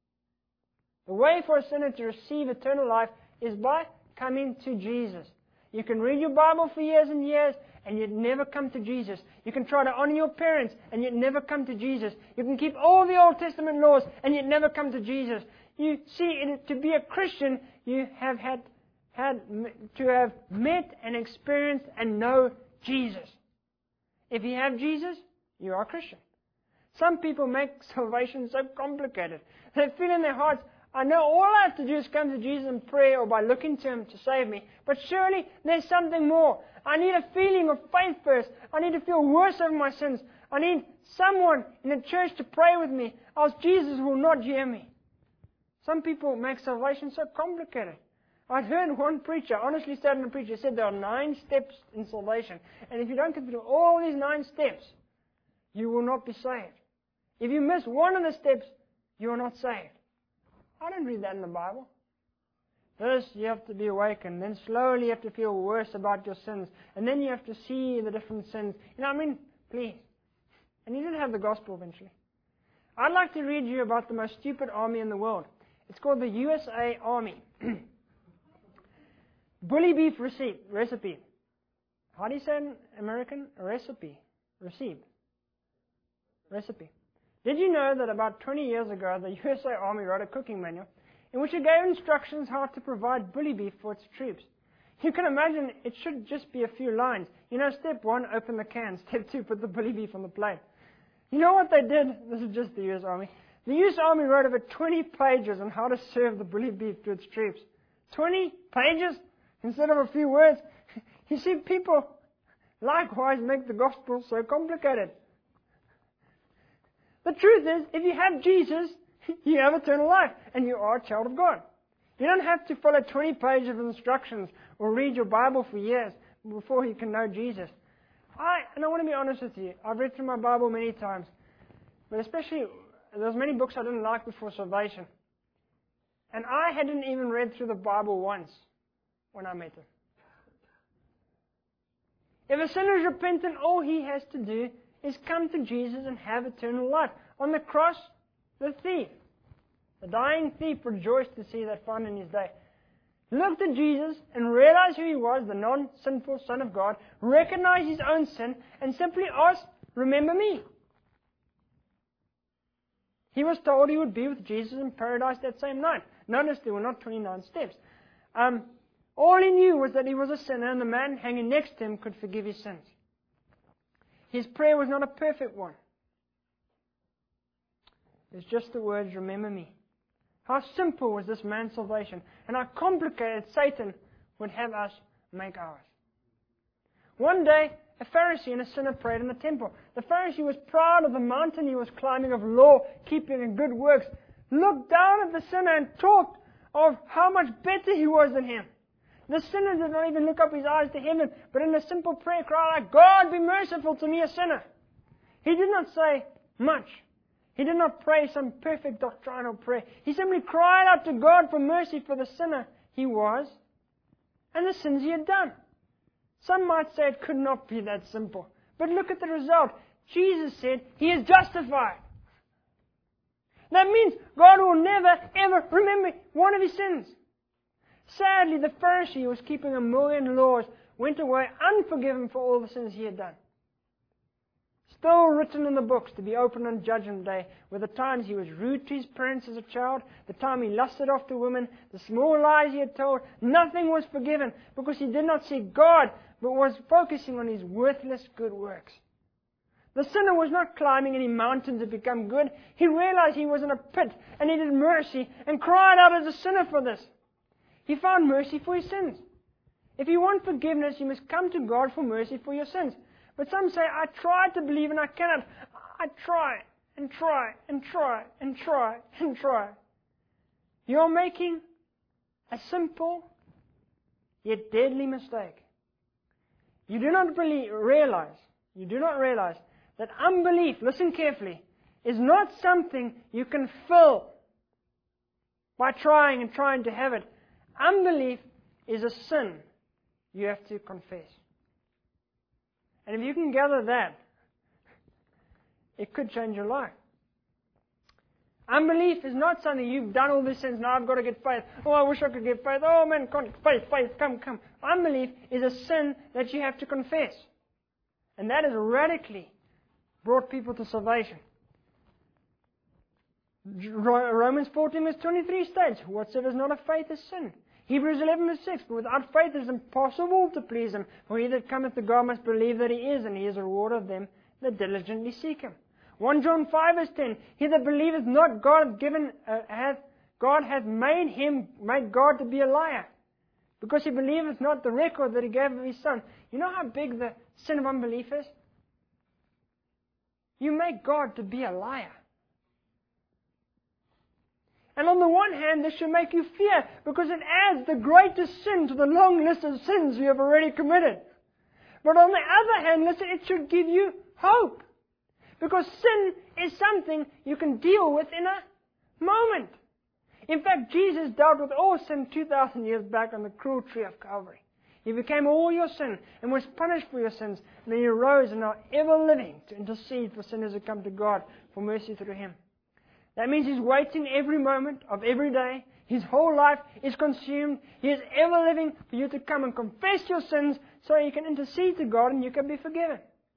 The way for a sinner to receive eternal life is by coming to Jesus. You can read your Bible for years and years, and yet never come to Jesus. You can try to honor your parents, and yet never come to Jesus. You can keep all the Old Testament laws, and yet never come to Jesus. You see, to be a Christian, you have had, had to have met and experienced and know Jesus. If you have Jesus, you are a Christian. Some people make salvation so complicated. They feel in their hearts, I know all I have to do is come to Jesus in prayer or by looking to Him to save me. But surely there's something more. I need a feeling of faith first. I need to feel worse over my sins. I need someone in the church to pray with me, else Jesus will not hear me. Some people make salvation so complicated. I'd heard one preacher, honestly sat in a preacher, said there are nine steps in salvation. And if you don't get through all these nine steps, you will not be saved. If you miss one of the steps, you are not saved. I don't read that in the Bible. First, you have to be awakened. Then slowly you have to feel worse about your sins. And then you have to see the different sins. You know what I mean? Please. And you didn't have the gospel eventually. I'd like to read you about the most stupid army in the world. It's called the U S A Army. Bully beef recipe. recipe. How do you say in American? A recipe. Recipe. Recipe. Did you know that about twenty years ago, the U S A Army wrote a cooking manual in which it gave instructions how to provide bully beef for its troops? You can imagine it should just be a few lines. You know, step one, open the can. Step two, put the bully beef on the plate. You know what they did? This is just the U S Army. The U S Army wrote over twenty pages on how to serve the bully beef to its troops. twenty pages instead of a few words. You see, people likewise make the gospel so complicated. The truth is, if you have Jesus, you have eternal life, and you are a child of God. You don't have to follow twenty pages of instructions or read your Bible for years before you can know Jesus. I, and I want to be honest with you, I've read through my Bible many times, but especially, there's many books I didn't like before salvation. And I hadn't even read through the Bible once when I met Him. If a sinner is repentant, all he has to do is come to Jesus and have eternal life. On the cross, the thief, the dying thief, rejoiced to see that found in his day. Looked at Jesus and realized who He was, the non-sinful Son of God, recognized his own sin, and simply asked, remember me. He was told he would be with Jesus in paradise that same night. Notice there were not twenty-nine steps. Um, all he knew was that he was a sinner, and the man hanging next to him could forgive his sins. His prayer was not a perfect one. It was just the words, remember me. How simple was this man's salvation, and how complicated Satan would have us make ours. One day, a Pharisee and a sinner prayed in the temple. The Pharisee was proud of the mountain he was climbing of law, keeping, and good works, looked down at the sinner and talked of how much better he was than him. The sinner did not even look up his eyes to heaven, but in a simple prayer cried out, God, be merciful to me, a sinner. He did not say much. He did not pray some perfect doctrinal prayer. He simply cried out to God for mercy for the sinner he was and the sins he had done. Some might say it could not be that simple. But look at the result. Jesus said he is justified. That means God will never, ever remember one of his sins. Sadly, the Pharisee who was keeping a million laws went away unforgiven for all the sins he had done. Still written in the books to be opened on Judgment Day were the times he was rude to his parents as a child, the time he lusted after women, the small lies he had told. Nothing was forgiven because he did not see God, but was focusing on his worthless good works. The sinner was not climbing any mountain to become good. He realized he was in a pit and needed mercy and cried out as a sinner for this. He found mercy for his sins. If you want forgiveness, you must come to God for mercy for your sins. But some say, I try to believe and I cannot. I try and try and try and try and try. You're making a simple yet deadly mistake. You do not believe, realize, you do not realize that unbelief, listen carefully, is not something you can fill by trying and trying to have it. Unbelief is a sin you have to confess. And if you can gather that, it could change your life. Unbelief is not something you've done all these sins, now I've got to get faith. Oh, I wish I could get faith. Oh man, can't, faith, faith, come, come. Unbelief is a sin that you have to confess. And that has radically brought people to salvation. Romans fourteen verse twenty-three states, whatsoever is not of faith is sin. Hebrews eleven verse six, but without faith it is impossible to please Him. For he that cometh to God must believe that He is, and He is a rewarder of them that diligently seek Him. First John five verse ten, he that believeth not God hath given, uh, hath, God hath made him, made God to be a liar. Because he believeth not the record that He gave of His Son. You know how big the sin of unbelief is? You make God to be a liar. And on the one hand, this should make you fear, because it adds the greatest sin to the long list of sins you have already committed. But on the other hand, listen, it should give you hope. Because sin is something you can deal with in a moment. In fact, Jesus dealt with all sin two thousand years back on the cruel tree of Calvary. He became all your sin and was punished for your sins. And then He arose and now ever living to intercede for sinners who come to God for mercy through Him. That means He's waiting every moment of every day. His whole life is consumed. He is ever living for you to come and confess your sins so you can intercede to God and you can be forgiven.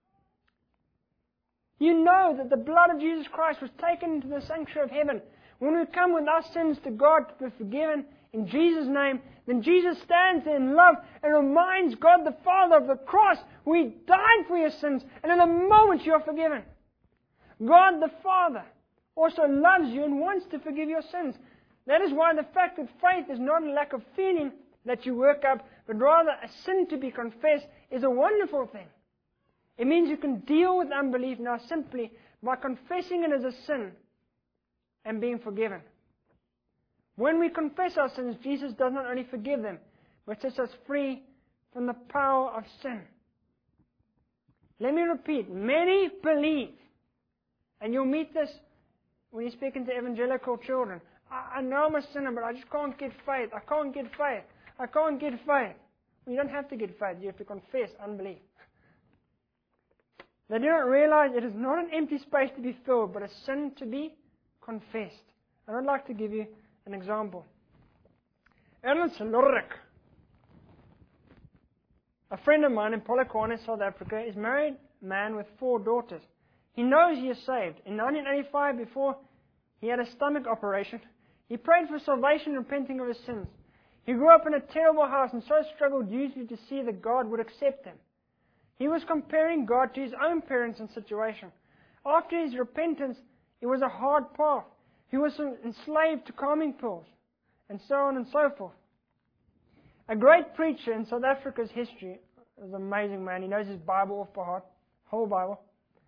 You know that the blood of Jesus Christ was taken into the sanctuary of heaven. When we come with our sins to God to be forgiven in Jesus' name, then Jesus stands there in love and reminds God the Father of the cross where He died for your sins, and in a moment you are forgiven. God the Father also loves you and wants to forgive your sins. That is why the fact that faith is not a lack of feeling that you work up, but rather a sin to be confessed is a wonderful thing. It means you can deal with unbelief now simply by confessing it as a sin and being forgiven. When we confess our sins, Jesus does not only forgive them, but sets us free from the power of sin. Let me repeat, many believe, and you'll meet this when you're speaking to evangelical children. I, I know I'm a sinner, but I just can't get faith. I can't get faith. I can't get faith. Well, you don't have to get faith. You have to confess unbelief. They do not realize it is not an empty space to be filled, but a sin to be confessed. And I'd like to give you an example. Ernst Lorek, a friend of mine in Polokwane, South Africa, is a married man with four daughters. He knows he is saved. In nineteen eighty-five, before he had a stomach operation, he prayed for salvation, repenting of his sins. He grew up in a terrible house and so struggled usually to see that God would accept him. He was comparing God to his own parents and situation. After his repentance, it was a hard path. He was enslaved to calming pills, and so on and so forth. A great preacher in South Africa's history, is an amazing man. He knows his Bible off by heart, whole Bible.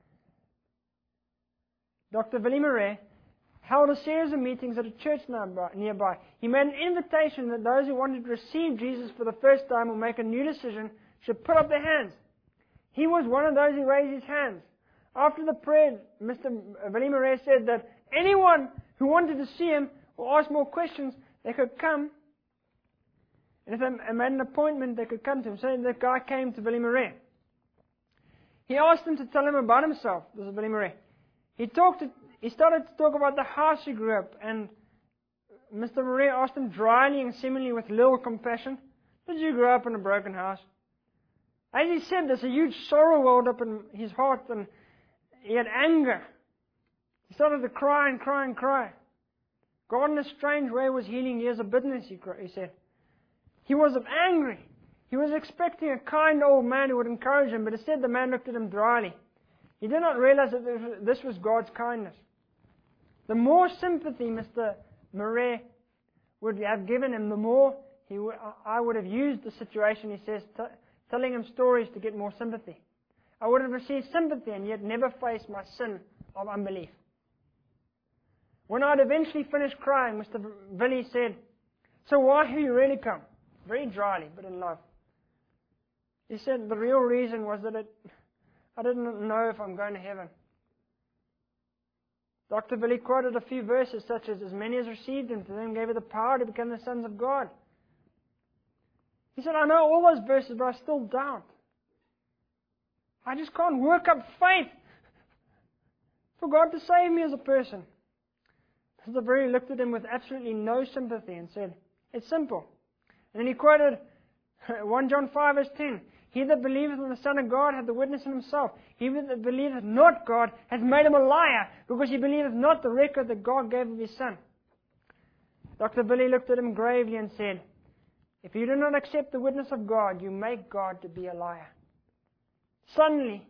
Doctor Willie Murray held a series of meetings at a church nearby. He made an invitation that those who wanted to receive Jesus for the first time or make a new decision should put up their hands. He was one of those who raised his hands. After the prayer, Mister Willie Murray said that anyone who wanted to see him or ask more questions, they could come. And if they made an appointment, they could come to him. So the guy came to Willie Murray. He asked him to tell him about himself. This is Willie Murray. He talked. To, he started to talk about the house he grew up, and Mister Murray asked him dryly and seemingly with little compassion, "Did you grow up in a broken house?" As he said this, a huge sorrow welled up in his heart, and he had anger. He started to cry and cry and cry. God in a strange way was healing years of bitterness, he said. He was angry. He was expecting a kind old man who would encourage him, but instead the man looked at him dryly. He did not realize that this was God's kindness. The more sympathy Mister Murray would have given him, the more he w- I would have used the situation, he says, t- telling him stories to get more sympathy. I would have received sympathy and yet never faced my sin of unbelief. When I'd eventually finished crying, Mister Willie said, "So why have you really come?" Very dryly, but in love. He said the real reason was that it, I didn't know if I'm going to heaven. Doctor Willie quoted a few verses such as, "As many as received him, to them gave it the power to become the sons of God." He said, "I know all those verses, but I still doubt. I just can't work up faith for God to save me as a person." Sister Berry looked at him with absolutely no sympathy and said, "It's simple." And then he quoted First John five verse ten. "He that believeth on the Son of God hath the witness in himself. He that believeth not God hath made him a liar, because he believeth not the record that God gave of his Son." Doctor Billy looked at him gravely and said, "If you do not accept the witness of God, you make God to be a liar." Suddenly,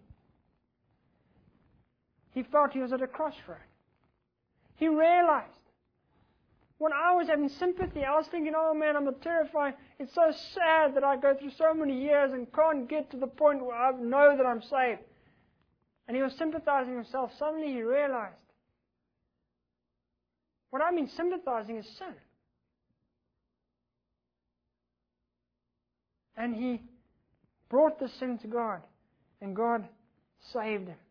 he felt he was at a crossroad. He realized, when I was having sympathy, I was thinking, "Oh man, I'm terrified. It's so sad that I go through so many years and can't get to the point where I know that I'm saved." And he was sympathizing himself. Suddenly he realized, what I've been sympathizing is sin. And he brought the sin to God, and God saved him.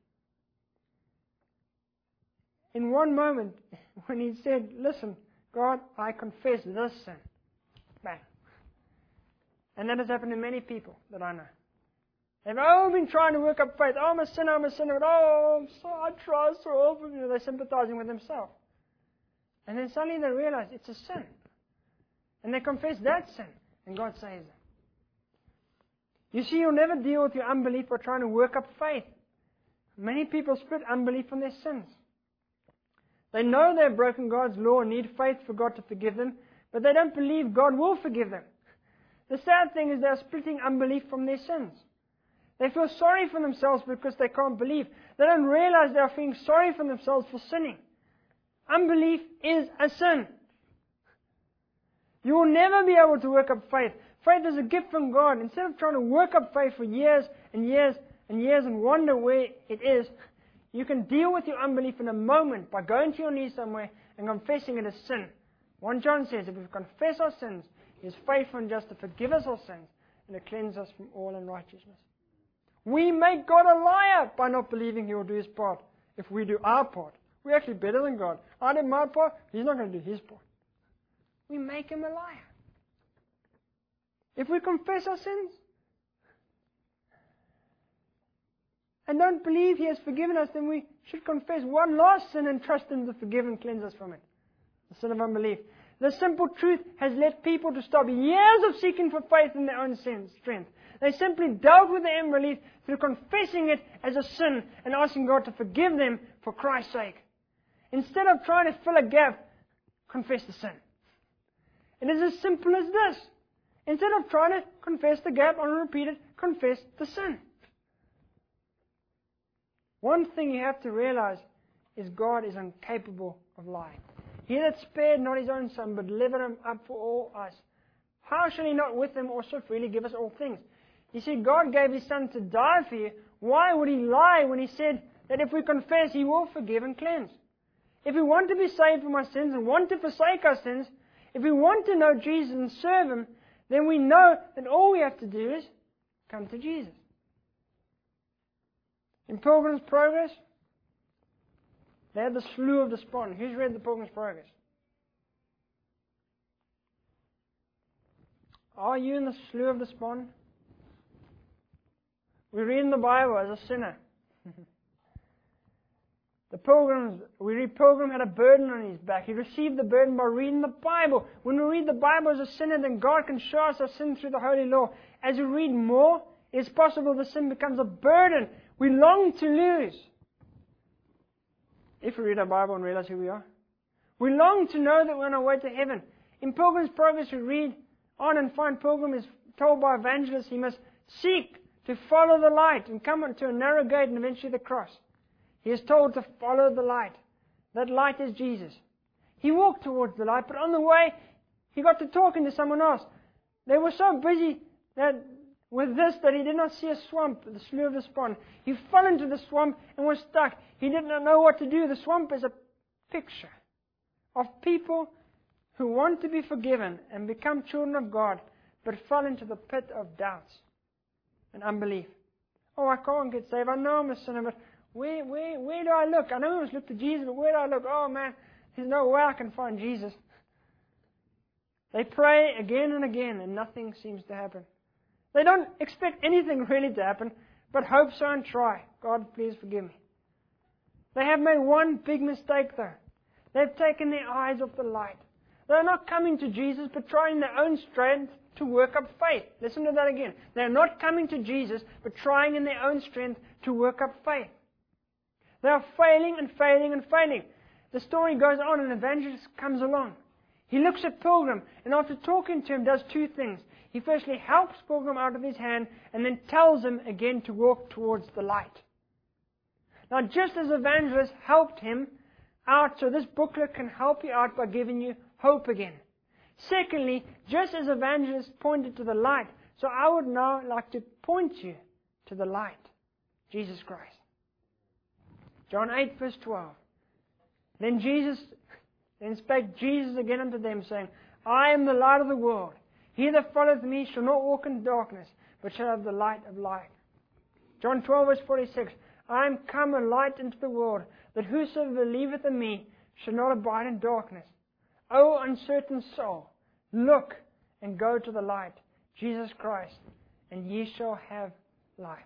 In one moment, when he said, "Listen, God, I confess this sin," bang. And that has happened to many people that I know. They've all been trying to work up faith. "Oh, I'm a sinner, I'm a sinner." "Oh, I'm so, I try so often." You know, they're sympathizing with themselves. And then suddenly they realize it's a sin. And they confess that sin, and God saves them. You see, you'll never deal with your unbelief by trying to work up faith. Many people split unbelief from their sins. They know they've broken God's law and need faith for God to forgive them, but they don't believe God will forgive them. The sad thing is they're splitting unbelief from their sins. They feel sorry for themselves because they can't believe. They don't realize they are feeling sorry for themselves for sinning. Unbelief is a sin. You will never be able to work up faith. Faith is a gift from God. Instead of trying to work up faith for years and years and years and wonder where it is, you can deal with your unbelief in a moment by going to your knees somewhere and confessing it as sin. First John says, if we confess our sins, He is faithful and just to forgive us our sins and to cleanse us from all unrighteousness. We make God a liar by not believing He will do His part if we do our part. We're actually better than God. I did my part, He's not going to do His part. We make Him a liar. If we confess our sins and don't believe He has forgiven us, then we should confess one last sin and trust Him to forgive and cleanse us from it. The sin of unbelief. The simple truth has led people to stop years of seeking for faith in their own sin, strength. They simply dealt with their unbelief through confessing it as a sin and asking God to forgive them for Christ's sake. Instead of trying to fill a gap, confess the sin. It is as simple as this. Instead of trying to confess the gap and repeat it, confess the sin. One thing you have to realize is God is incapable of lying. He that spared not His own Son, but delivered Him up for all us, how shall He not with Him also freely give us all things? You see, God gave His Son to die for you. Why would He lie when He said that if we confess, He will forgive and cleanse? If we want to be saved from our sins and want to forsake our sins, if we want to know Jesus and serve Him, then we know that all we have to do is come to Jesus. In Pilgrim's Progress, they had the Slough of Despond. Who's read the Pilgrim's Progress? Are you in the Slough of Despond? We read in the Bible as a sinner. The pilgrims, we read Pilgrim had a burden on his back. He received the burden by reading the Bible. When we read the Bible as a sinner, then God can show us our sin through the Holy Law. As we read more, it's possible the sin becomes a burden we long to lose. If we read our Bible and realize who we are. We long to know that we're on our way to heaven. In Pilgrim's Progress, we read on and find Pilgrim is told by evangelists he must seek to follow the light and come to a narrow gate and eventually the cross. He is told to follow the light. That light is Jesus. He walked towards the light, but on the way, he got to talking to someone else. They were so busy that with this that he did not see a swamp, the Slough of Despond. He fell into the swamp and was stuck. He did not know what to do. The swamp is a picture of people who want to be forgiven and become children of God, but fell into the pit of doubts and unbelief. Oh, I can't get saved. I know I'm a sinner, but where, where, where do I look? I know I must look to Jesus, but where do I look? Oh man, there's no way I can find Jesus. They pray again and again, and nothing seems to happen. They don't expect anything really to happen, but hope so and try. God, please forgive me. They have made one big mistake though. They've taken their eyes off the light. They're not coming to Jesus, but trying their own strength to work up faith. Listen to that again. They're not coming to Jesus, but trying in their own strength to work up faith. They are failing and failing and failing. The story goes on, and an evangelist comes along. He looks at Pilgrim, and after talking to him, does two things. He firstly helps Pilgrim out of his hand, and then tells him again to walk towards the light. Now, just as evangelist helped him out, so this booklet can help you out by giving you hope again. Secondly, just as evangelist pointed to the light, so I would now like to point you to the light, Jesus Christ. John eight, verse twelve. Then Jesus, then spake Jesus again unto them, saying, I am the light of the world. He that followeth me shall not walk in darkness, but shall have the light of life. John twelve, verse forty-six. I am come a light into the world, that whosoever believeth in me shall not abide in darkness. O uncertain soul, look and go to the light, Jesus Christ, and ye shall have life.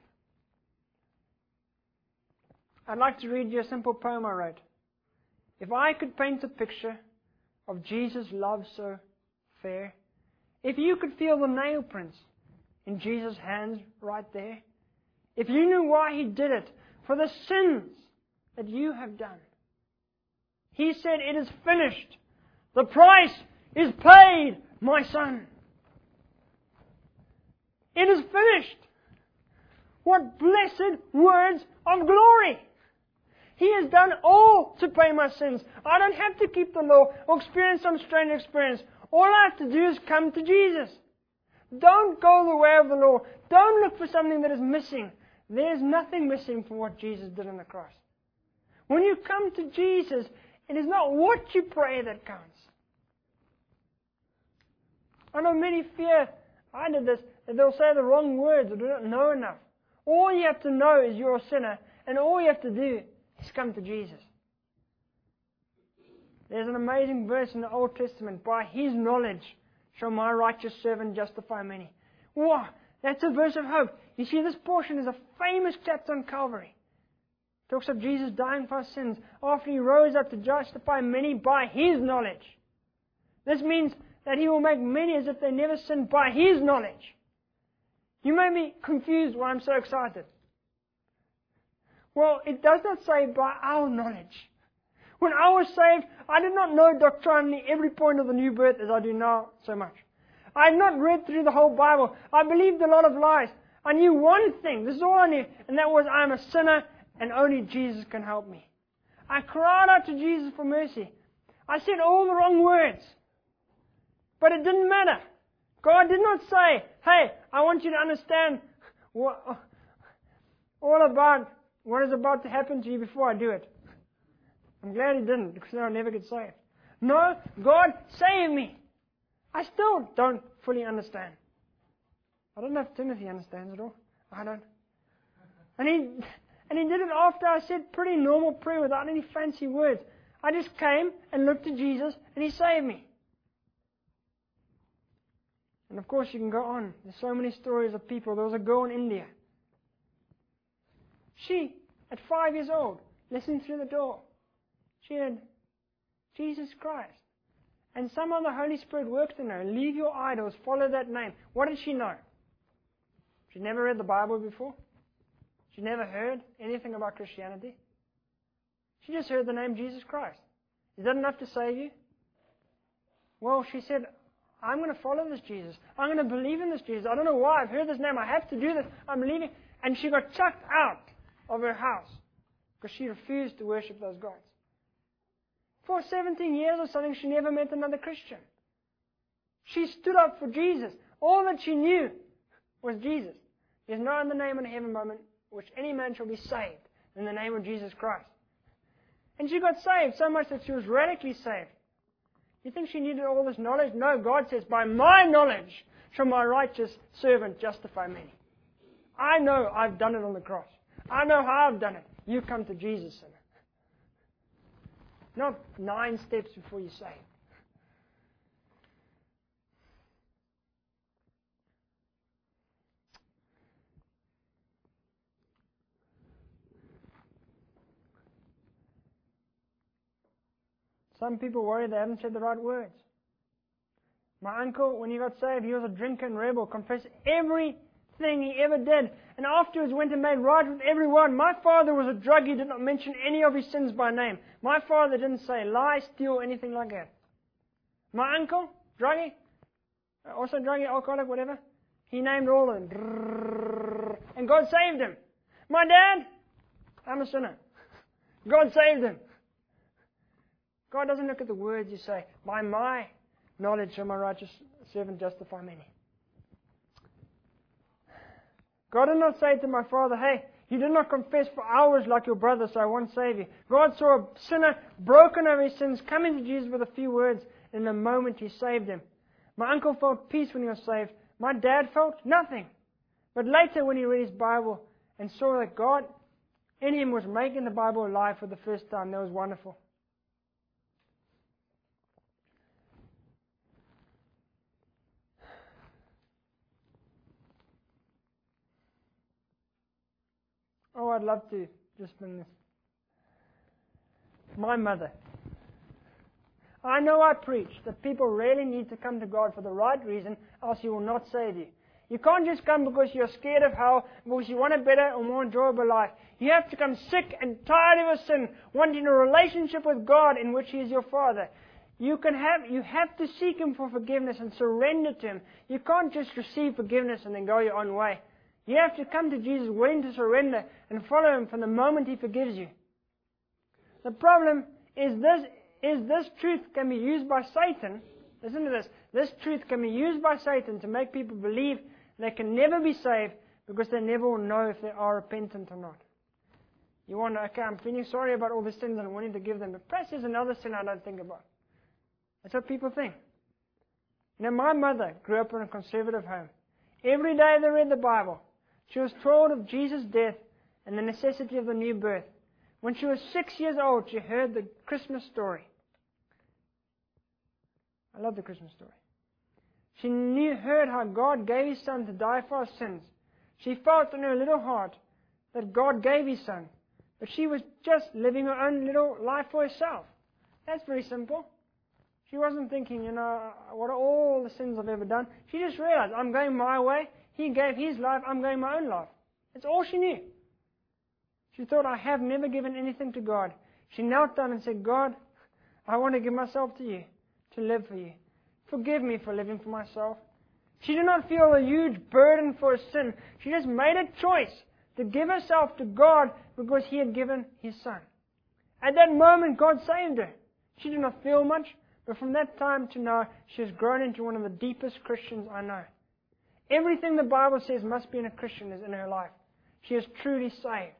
I'd like to read you a simple poem I wrote. If I could paint a picture of Jesus' love so fair, if you could feel the nail prints in Jesus' hands right there, if you knew why He did it, for the sins that you have done. He said, it is finished. The price is paid, my son. It is finished. What blessed words of glory. He has done all to pay my sins. I don't have to keep the law or experience some strange experience. All I have to do is come to Jesus. Don't go the way of the law. Don't look for something that is missing. There's nothing missing from what Jesus did on the cross. When you come to Jesus, it is not what you pray that counts. I know many fear, I did this, that they'll say the wrong words or do not know enough. All you have to know is you're a sinner, and all you have to do is come to Jesus. There's an amazing verse in the Old Testament, by His knowledge shall my righteous servant justify many. Wow, that's a verse of hope. You see, this portion is a famous chapter on Calvary. It talks of Jesus dying for our sins after He rose up to justify many by His knowledge. This means that He will make many as if they never sinned by His knowledge. You may be confused why I'm so excited. Well, it does not say by our knowledge. When I was saved, I did not know doctrinally every point of the new birth as I do now so much. I had not read through the whole Bible. I believed a lot of lies. I knew one thing, this is all I knew, and that was I am a sinner and only Jesus can help me. I cried out to Jesus for mercy. I said all the wrong words. But it didn't matter. God did not say, hey, I want you to understand what, all about what is about to happen to you before I do it. I'm glad He didn't, because then I'll never get saved. No, God saved me. I still don't fully understand. I don't know if Timothy understands it all. I don't. And he, and he did it after I said pretty normal prayer without any fancy words. I just came and looked to Jesus, and He saved me. And of course, you can go on. There's so many stories of people. There was a girl in India. She, at five years old, listened through the door. She heard Jesus Christ. And somehow the Holy Spirit worked in her. Leave your idols, follow that name. What did she know? She'd never read the Bible before. She'd never heard anything about Christianity. She just heard the name Jesus Christ. Is that enough to save you? Well, she said, I'm going to follow this Jesus. I'm going to believe in this Jesus. I don't know why. I've heard this name. I have to do this. I'm believing. And she got chucked out of her house because she refused to worship those gods. For seventeen years or something, she never met another Christian. She stood up for Jesus. All that she knew was Jesus. There's no other name in heaven by which any man shall be saved than the name of Jesus Christ. And she got saved so much that she was radically saved. You think she needed all this knowledge? No, God says, by my knowledge shall my righteous servant justify many. I know I've done it on the cross. I know how I've done it. You come to Jesus, sinner. Not nine steps before you're saved. Some people worry they haven't said the right words. My uncle, when he got saved, he was a drinker and rebel, confessed everything he ever did, and afterwards went and made right with everyone. My father was a druggie, did not mention any of his sins by name. My father didn't say lie, steal, anything like that. My uncle, druggie, also druggie, alcoholic, whatever, he named all of them. And God saved him. My dad, I'm a sinner. God saved him. God doesn't look at the words you say. By my knowledge shall my righteous servant justify many. God did not say to my father, hey, you did not confess for hours like your brother, so I won't save you. God saw a sinner broken of his sins, come into Jesus with a few words. In a moment, he saved him. My uncle felt peace when he was saved. My dad felt nothing. But later, when he read his Bible and saw that God in him was making the Bible alive for the first time, that was wonderful. Oh, I'd love to just bring this. My mother. I know I preach that people really need to come to God for the right reason, else He will not save you. You can't just come because you're scared of hell, because you want a better or more enjoyable life. You have to come sick and tired of your sin, wanting a relationship with God in which He is your Father. You can have, you have to seek Him for forgiveness and surrender to Him. You can't just receive forgiveness and then go your own way. You have to come to Jesus willing to surrender and follow Him from the moment He forgives you. The problem is this, is this truth can be used by Satan. Listen to this. This truth can be used by Satan to make people believe they can never be saved because they never will know if they are repentant or not. You wonder, okay, I'm feeling sorry about all the sins and I'm wanting to give them, but perhaps there's another sin I don't think about. That's what people think. You know, my mother grew up in a conservative home. Every day they read the Bible. She was told of Jesus' death and the necessity of the new birth. When she was six years old, she heard the Christmas story. I love the Christmas story. She knew, heard how God gave His Son to die for our sins. She felt in her little heart that God gave His Son, but she was just living her own little life for herself. That's very simple. She wasn't thinking, you know, what are all the sins I've ever done. She just realized, I'm going my way. He gave His life, I'm going my own life. That's all she knew. She thought, I have never given anything to God. She knelt down and said, God, I want to give myself to You, to live for You. Forgive me for living for myself. She did not feel a huge burden for her sin. She just made a choice to give herself to God because He had given His Son. At that moment, God saved her. She did not feel much, but from that time to now, she has grown into one of the deepest Christians I know. Everything the Bible says must be in a Christian is in her life. She is truly saved.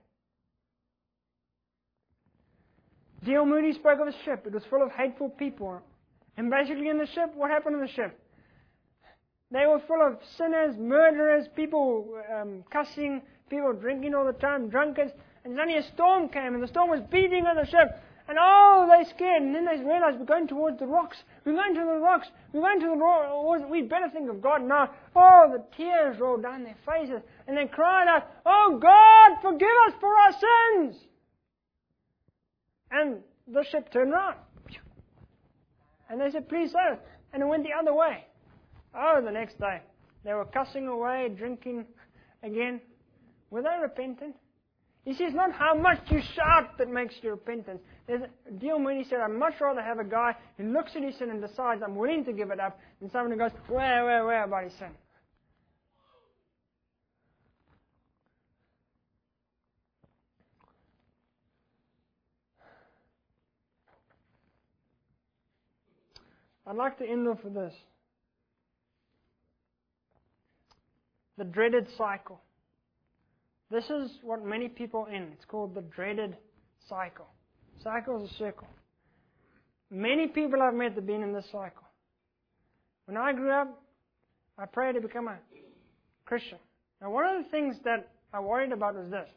D L Moody spoke of a ship. It was full of hateful people. And basically in the ship, what happened in the ship? They were full of sinners, murderers, people um, cussing, people drinking all the time, drunkards. And suddenly a storm came, and the storm was beating on the ship. And oh, they scared. And then they realized we're going towards the rocks. We're going to the rocks. We're going to the rocks. We'd better think of God now. Oh, the tears rolled down their faces. And they cried out, oh God, forgive us for our sins. And the ship turned around. And they said, please sir. And it went the other way. Oh, the next day, they were cussing away, drinking again. Were they repentant? You see, it's not how much you shout that makes you repentant. D L Moody said, I'd much rather have a guy who looks at his sin and decides I'm willing to give it up than someone who goes, where, where, where about his sin? I'd like to end off with this. The dreaded cycle. This is what many people are in. It's called the dreaded cycle. Cycle is a circle. Many people I've met have been in this cycle. When I grew up, I prayed to become a Christian. Now, one of the things that I worried about was this.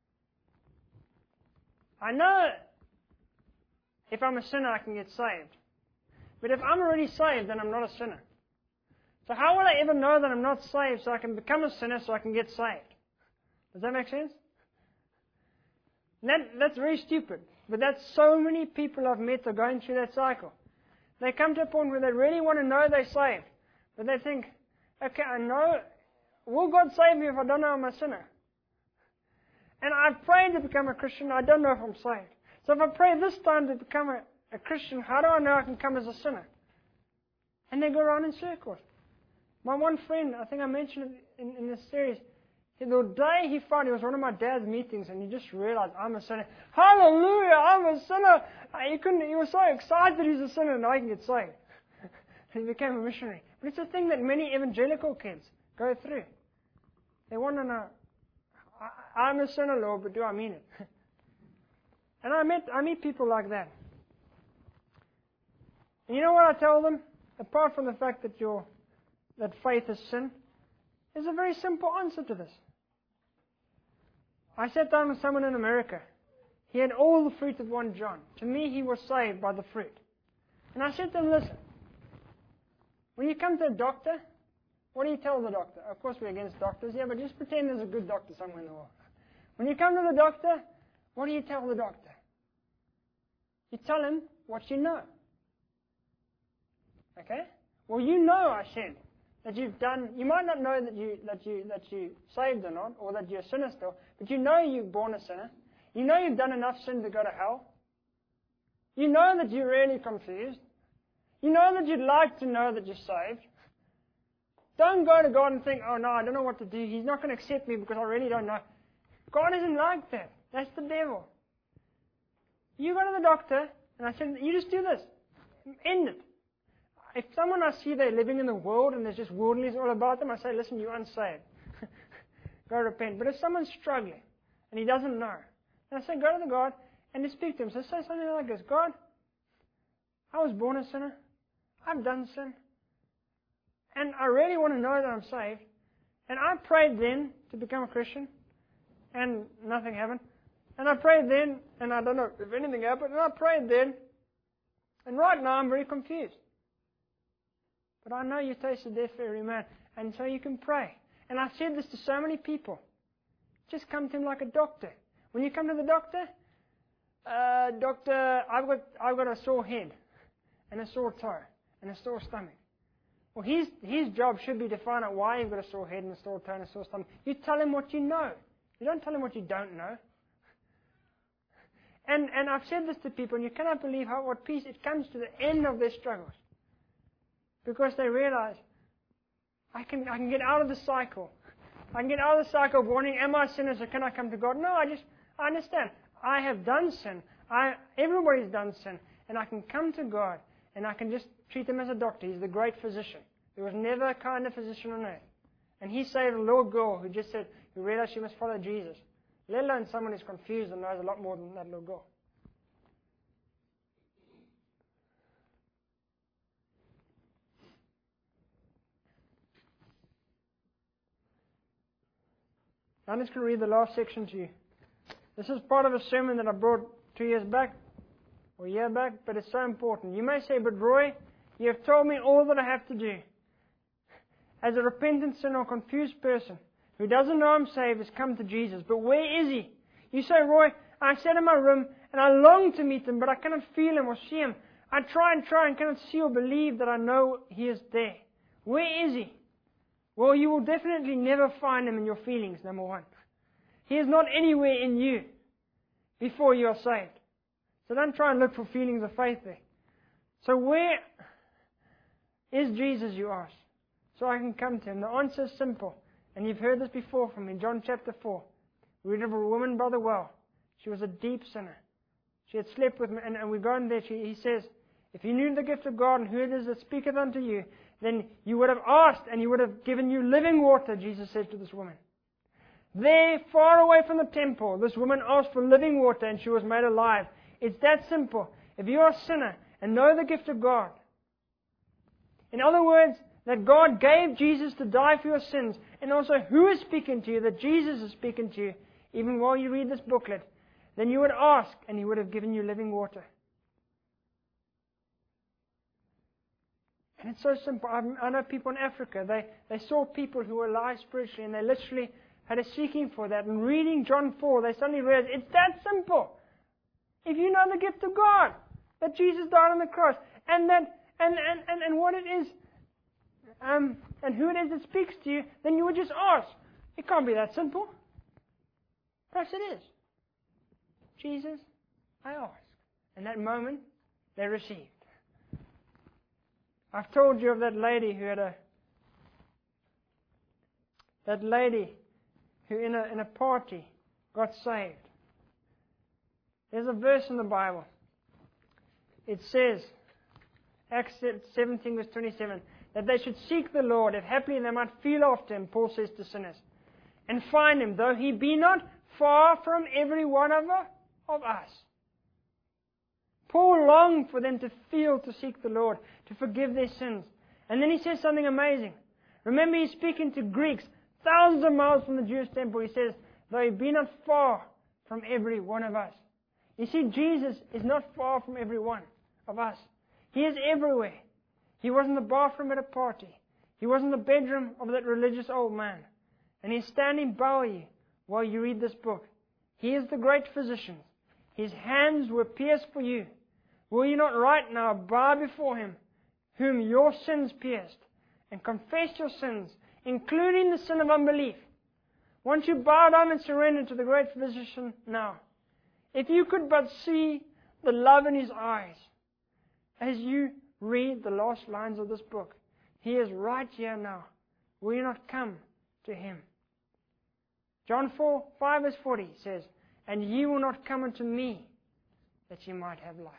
I know if I'm a sinner, I can get saved. But if I'm already saved, then I'm not a sinner. So how will I ever know that I'm not saved so I can become a sinner so I can get saved? Does that make sense? That, that's very stupid. But that's so many people I've met are going through that cycle. They come to a point where they really want to know they're saved. But they think, okay, I know, will God save me if I don't know I'm a sinner? And I've prayed to become a Christian, I don't know if I'm saved. So if I pray this time to become a, a Christian, how do I know I can come as a sinner? And they go around in circles. My one friend, I think I mentioned it in, in this series, the day he found, it was one of my dad's meetings, and he just realized, I'm a sinner. Hallelujah, I'm a sinner. He couldn't, he was so excited he's a sinner, now he can get saved. And he became a missionary. But it's a thing that many evangelical kids go through. They want to know, I, I'm a sinner, Lord, but do I mean it? And I met, I meet people like that. And you know what I tell them? Apart from the fact that your, that faith is sin, there's a very simple answer to this. I sat down with someone in America. He had all the fruit of First John. To me, he was saved by the fruit. And I said to him, listen, when you come to a doctor, what do you tell the doctor? Of course, we're against doctors, yeah, but just pretend there's a good doctor somewhere in the world. When you come to the doctor, what do you tell the doctor? You tell him what you know. Okay? Well, you know, I said, that you've done, you might not know that you that you that you saved or not, or that you're a sinner still, but you know you're born a sinner. You know you've done enough sin to go to hell. You know that you're really confused. You know that you'd like to know that you're saved. Don't go to God and think, oh no, I don't know what to do. He's not going to accept me because I really don't know. God isn't like that. That's the devil. You go to the doctor, and I said, you just do this. End it. If someone I see they're living in the world and there's just worldliness all about them, I say, listen, you're unsaved. Go repent. But if someone's struggling and he doesn't know, then I say, go to the God and just speak to him. So say something like this, God, I was born a sinner. I've done sin. And I really want to know that I'm saved. And I prayed then to become a Christian. And nothing happened. And I prayed then, and I don't know if anything happened, and I prayed then. And right now I'm very confused. But I know you tasted death for every man, and so you can pray. And I've said this to so many people. Just come to him like a doctor. When you come to the doctor, uh, doctor, I've got I've got a sore head, and a sore toe, and a sore stomach. Well, his his job should be to find out why you've got a sore head and a sore toe and a sore stomach. You tell him what you know. You don't tell him what you don't know. And and I've said this to people, and you cannot believe how what peace it comes to the end of their struggles. Because they realize, I can I can get out of the cycle. I can get out of the cycle of wondering, am I a sinner, so can I come to God? No, I just, I understand. I have done sin. I Everybody's done sin. And I can come to God, and I can just treat him as a doctor. He's the great physician. There was never a kinder physician on earth. And he saved a little girl who just said, who realized she must follow Jesus. Let alone someone who's confused and knows a lot more than that little girl. I'm just going to read the last section to you. This is part of a sermon that I brought two years back, or a year back, but it's so important. You may say, but Roy, you have told me all that I have to do. As a repentant sinner or confused person who doesn't know I'm saved has come to Jesus, but where is He? You say, Roy, I sat in my room and I long to meet Him, but I cannot feel Him or see Him. I try and try and cannot see or believe that I know He is there. Where is He? Well, you will definitely never find Him in your feelings, number one. He is not anywhere in you before you are saved. So don't try and look for feelings of faith there. So where is Jesus, you ask? So I can come to Him. The answer is simple. And you've heard this before from me. John chapter four. We read of a woman by the well. She was a deep sinner. She had slept with me. And, and we go in there. She, he says, if you knew the gift of God and who it is that speaketh unto you, then you would have asked and He would have given you living water, Jesus said to this woman. There, far away from the temple, this woman asked for living water and she was made alive. It's that simple. If you are a sinner and know the gift of God, in other words, that God gave Jesus to die for your sins, and also who is speaking to you, that Jesus is speaking to you, even while you read this booklet, then you would ask and He would have given you living water. And it's so simple. I know people in Africa, they, they saw people who were alive spiritually, and they literally had a seeking for that. And reading John four, they suddenly realized it's that simple. If you know the gift of God, that Jesus died on the cross, and that and, and, and, and what it is, um, and who it is that speaks to you, then you would just ask. It can't be that simple. Perhaps it is. Jesus, I ask. And that moment, they received. I've told you of that lady who had a that lady who in a in a party got saved. There's a verse in the Bible. It says, Acts seventeen verse twenty-seven, that they should seek the Lord, if haply they might feel after Him, Paul says to sinners, and find Him, though He be not far from every one of, of us. Paul longed for them to feel to seek the Lord, to forgive their sins. And then he says something amazing. Remember, he's speaking to Greeks, thousands of miles from the Jewish temple. He says, though He be not far from every one of us. You see, Jesus is not far from every one of us. He is everywhere. He was in the bathroom at a party. He was in the bedroom of that religious old man. And He's standing by you while you read this book. He is the great physician. His hands were pierced for you. Will you not right now bow before Him, whom your sins pierced, and confess your sins, including the sin of unbelief? Once you bow down and surrender to the great physician now, if you could but see the love in His eyes as you read the last lines of this book, He is right here now. Will you not come to Him? John four, five verse forty says, and ye will not come unto me, that ye might have life.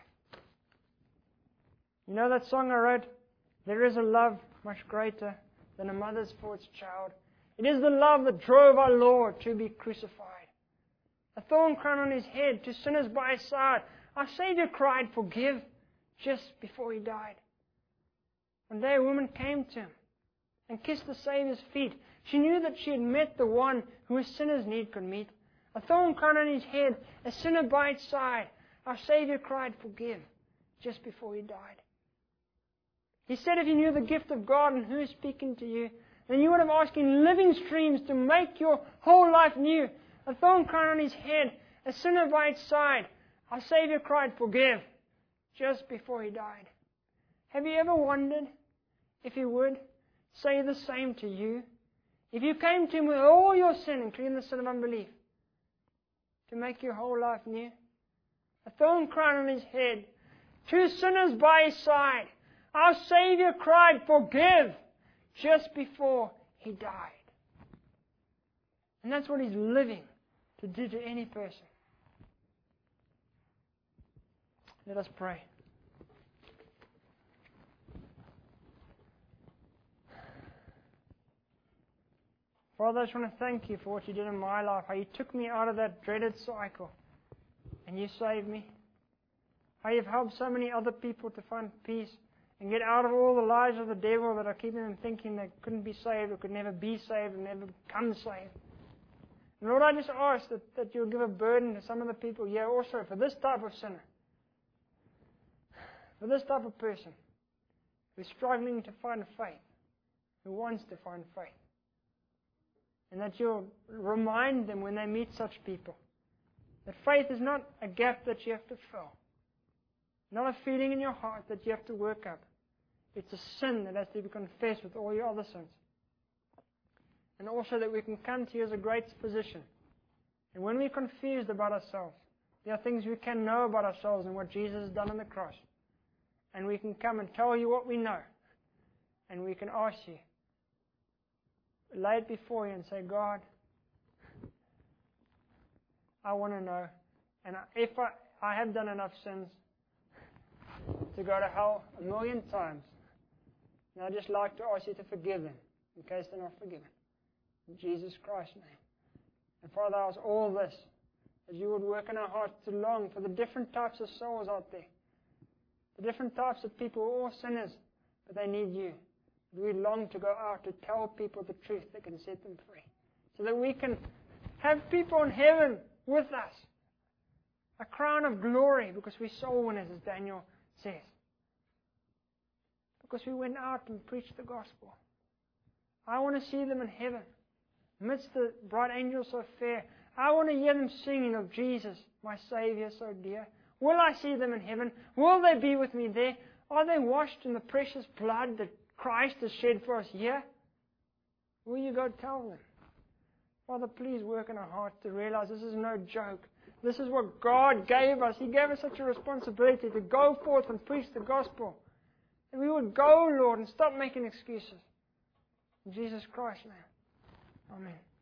You know that song I wrote? There is a love much greater than a mother's for its child. It is the love that drove our Lord to be crucified. A thorn crown on His head, to sinners by His side. Our Savior cried, forgive, just before He died. One day a woman came to Him and kissed the Savior's feet. She knew that she had met the one who a sinner's need could meet. A thorn crown on His head, a sinner by His side. Our Savior cried, forgive, just before He died. He said if you knew the gift of God and who is speaking to you, then you would have asked in living streams to make your whole life new. A thorn crown on His head, a sinner by His side. Our Savior cried, forgive, just before He died. Have you ever wondered if He would say the same to you? If you came to Him with all your sin, including the sin of unbelief, to make your whole life new? A thorn crown on His head, two sinners by His side. Our Savior cried, forgive, just before He died. And that's what He's living to do to any person. Let us pray. Father, I just want to thank You for what You did in my life, how You took me out of that dreaded cycle and You saved me. How You've helped so many other people to find peace and get out of all the lies of the devil that are keeping them thinking they couldn't be saved or could never be saved and never become saved. And Lord, I just ask that, that You'll give a burden to some of the people here also for this type of sinner, for this type of person who's struggling to find faith, who wants to find faith. And that You'll remind them when they meet such people that faith is not a gap that you have to fill. Not a feeling in your heart that you have to work up. It's a sin that has to be confessed with all your other sins. And also that we can come to You as a great physician. And when we're confused about ourselves, there are things we can know about ourselves and what Jesus has done on the cross. And we can come and tell You what we know. And we can ask You, lay it before You and say, God, I want to know. And if I, I have done enough sins to go to hell a million times, and I'd just like to ask You to forgive them in case they're not forgiven. In Jesus Christ's name. And Father, I ask all this, that You would work in our hearts to long for the different types of souls out there. The different types of people who are all sinners, but they need You. We long to go out to tell people the truth that can set them free. So that we can have people in heaven with us. A crown of glory because we soul winners, as Daniel says. Because we went out and preached the gospel. I want to see them in heaven. amidst the bright angels so fair. I want to hear them singing of Jesus, my Saviour so dear. Will I see them in heaven? Will they be with me there? Are they washed in the precious blood that Christ has shed for us here? Will you go tell them? Father, please work in our hearts to realize this is no joke. This is what God gave us. He gave us such a responsibility to go forth and preach the gospel. And we would go, Lord, and stop making excuses. In Jesus Christ's name. Amen.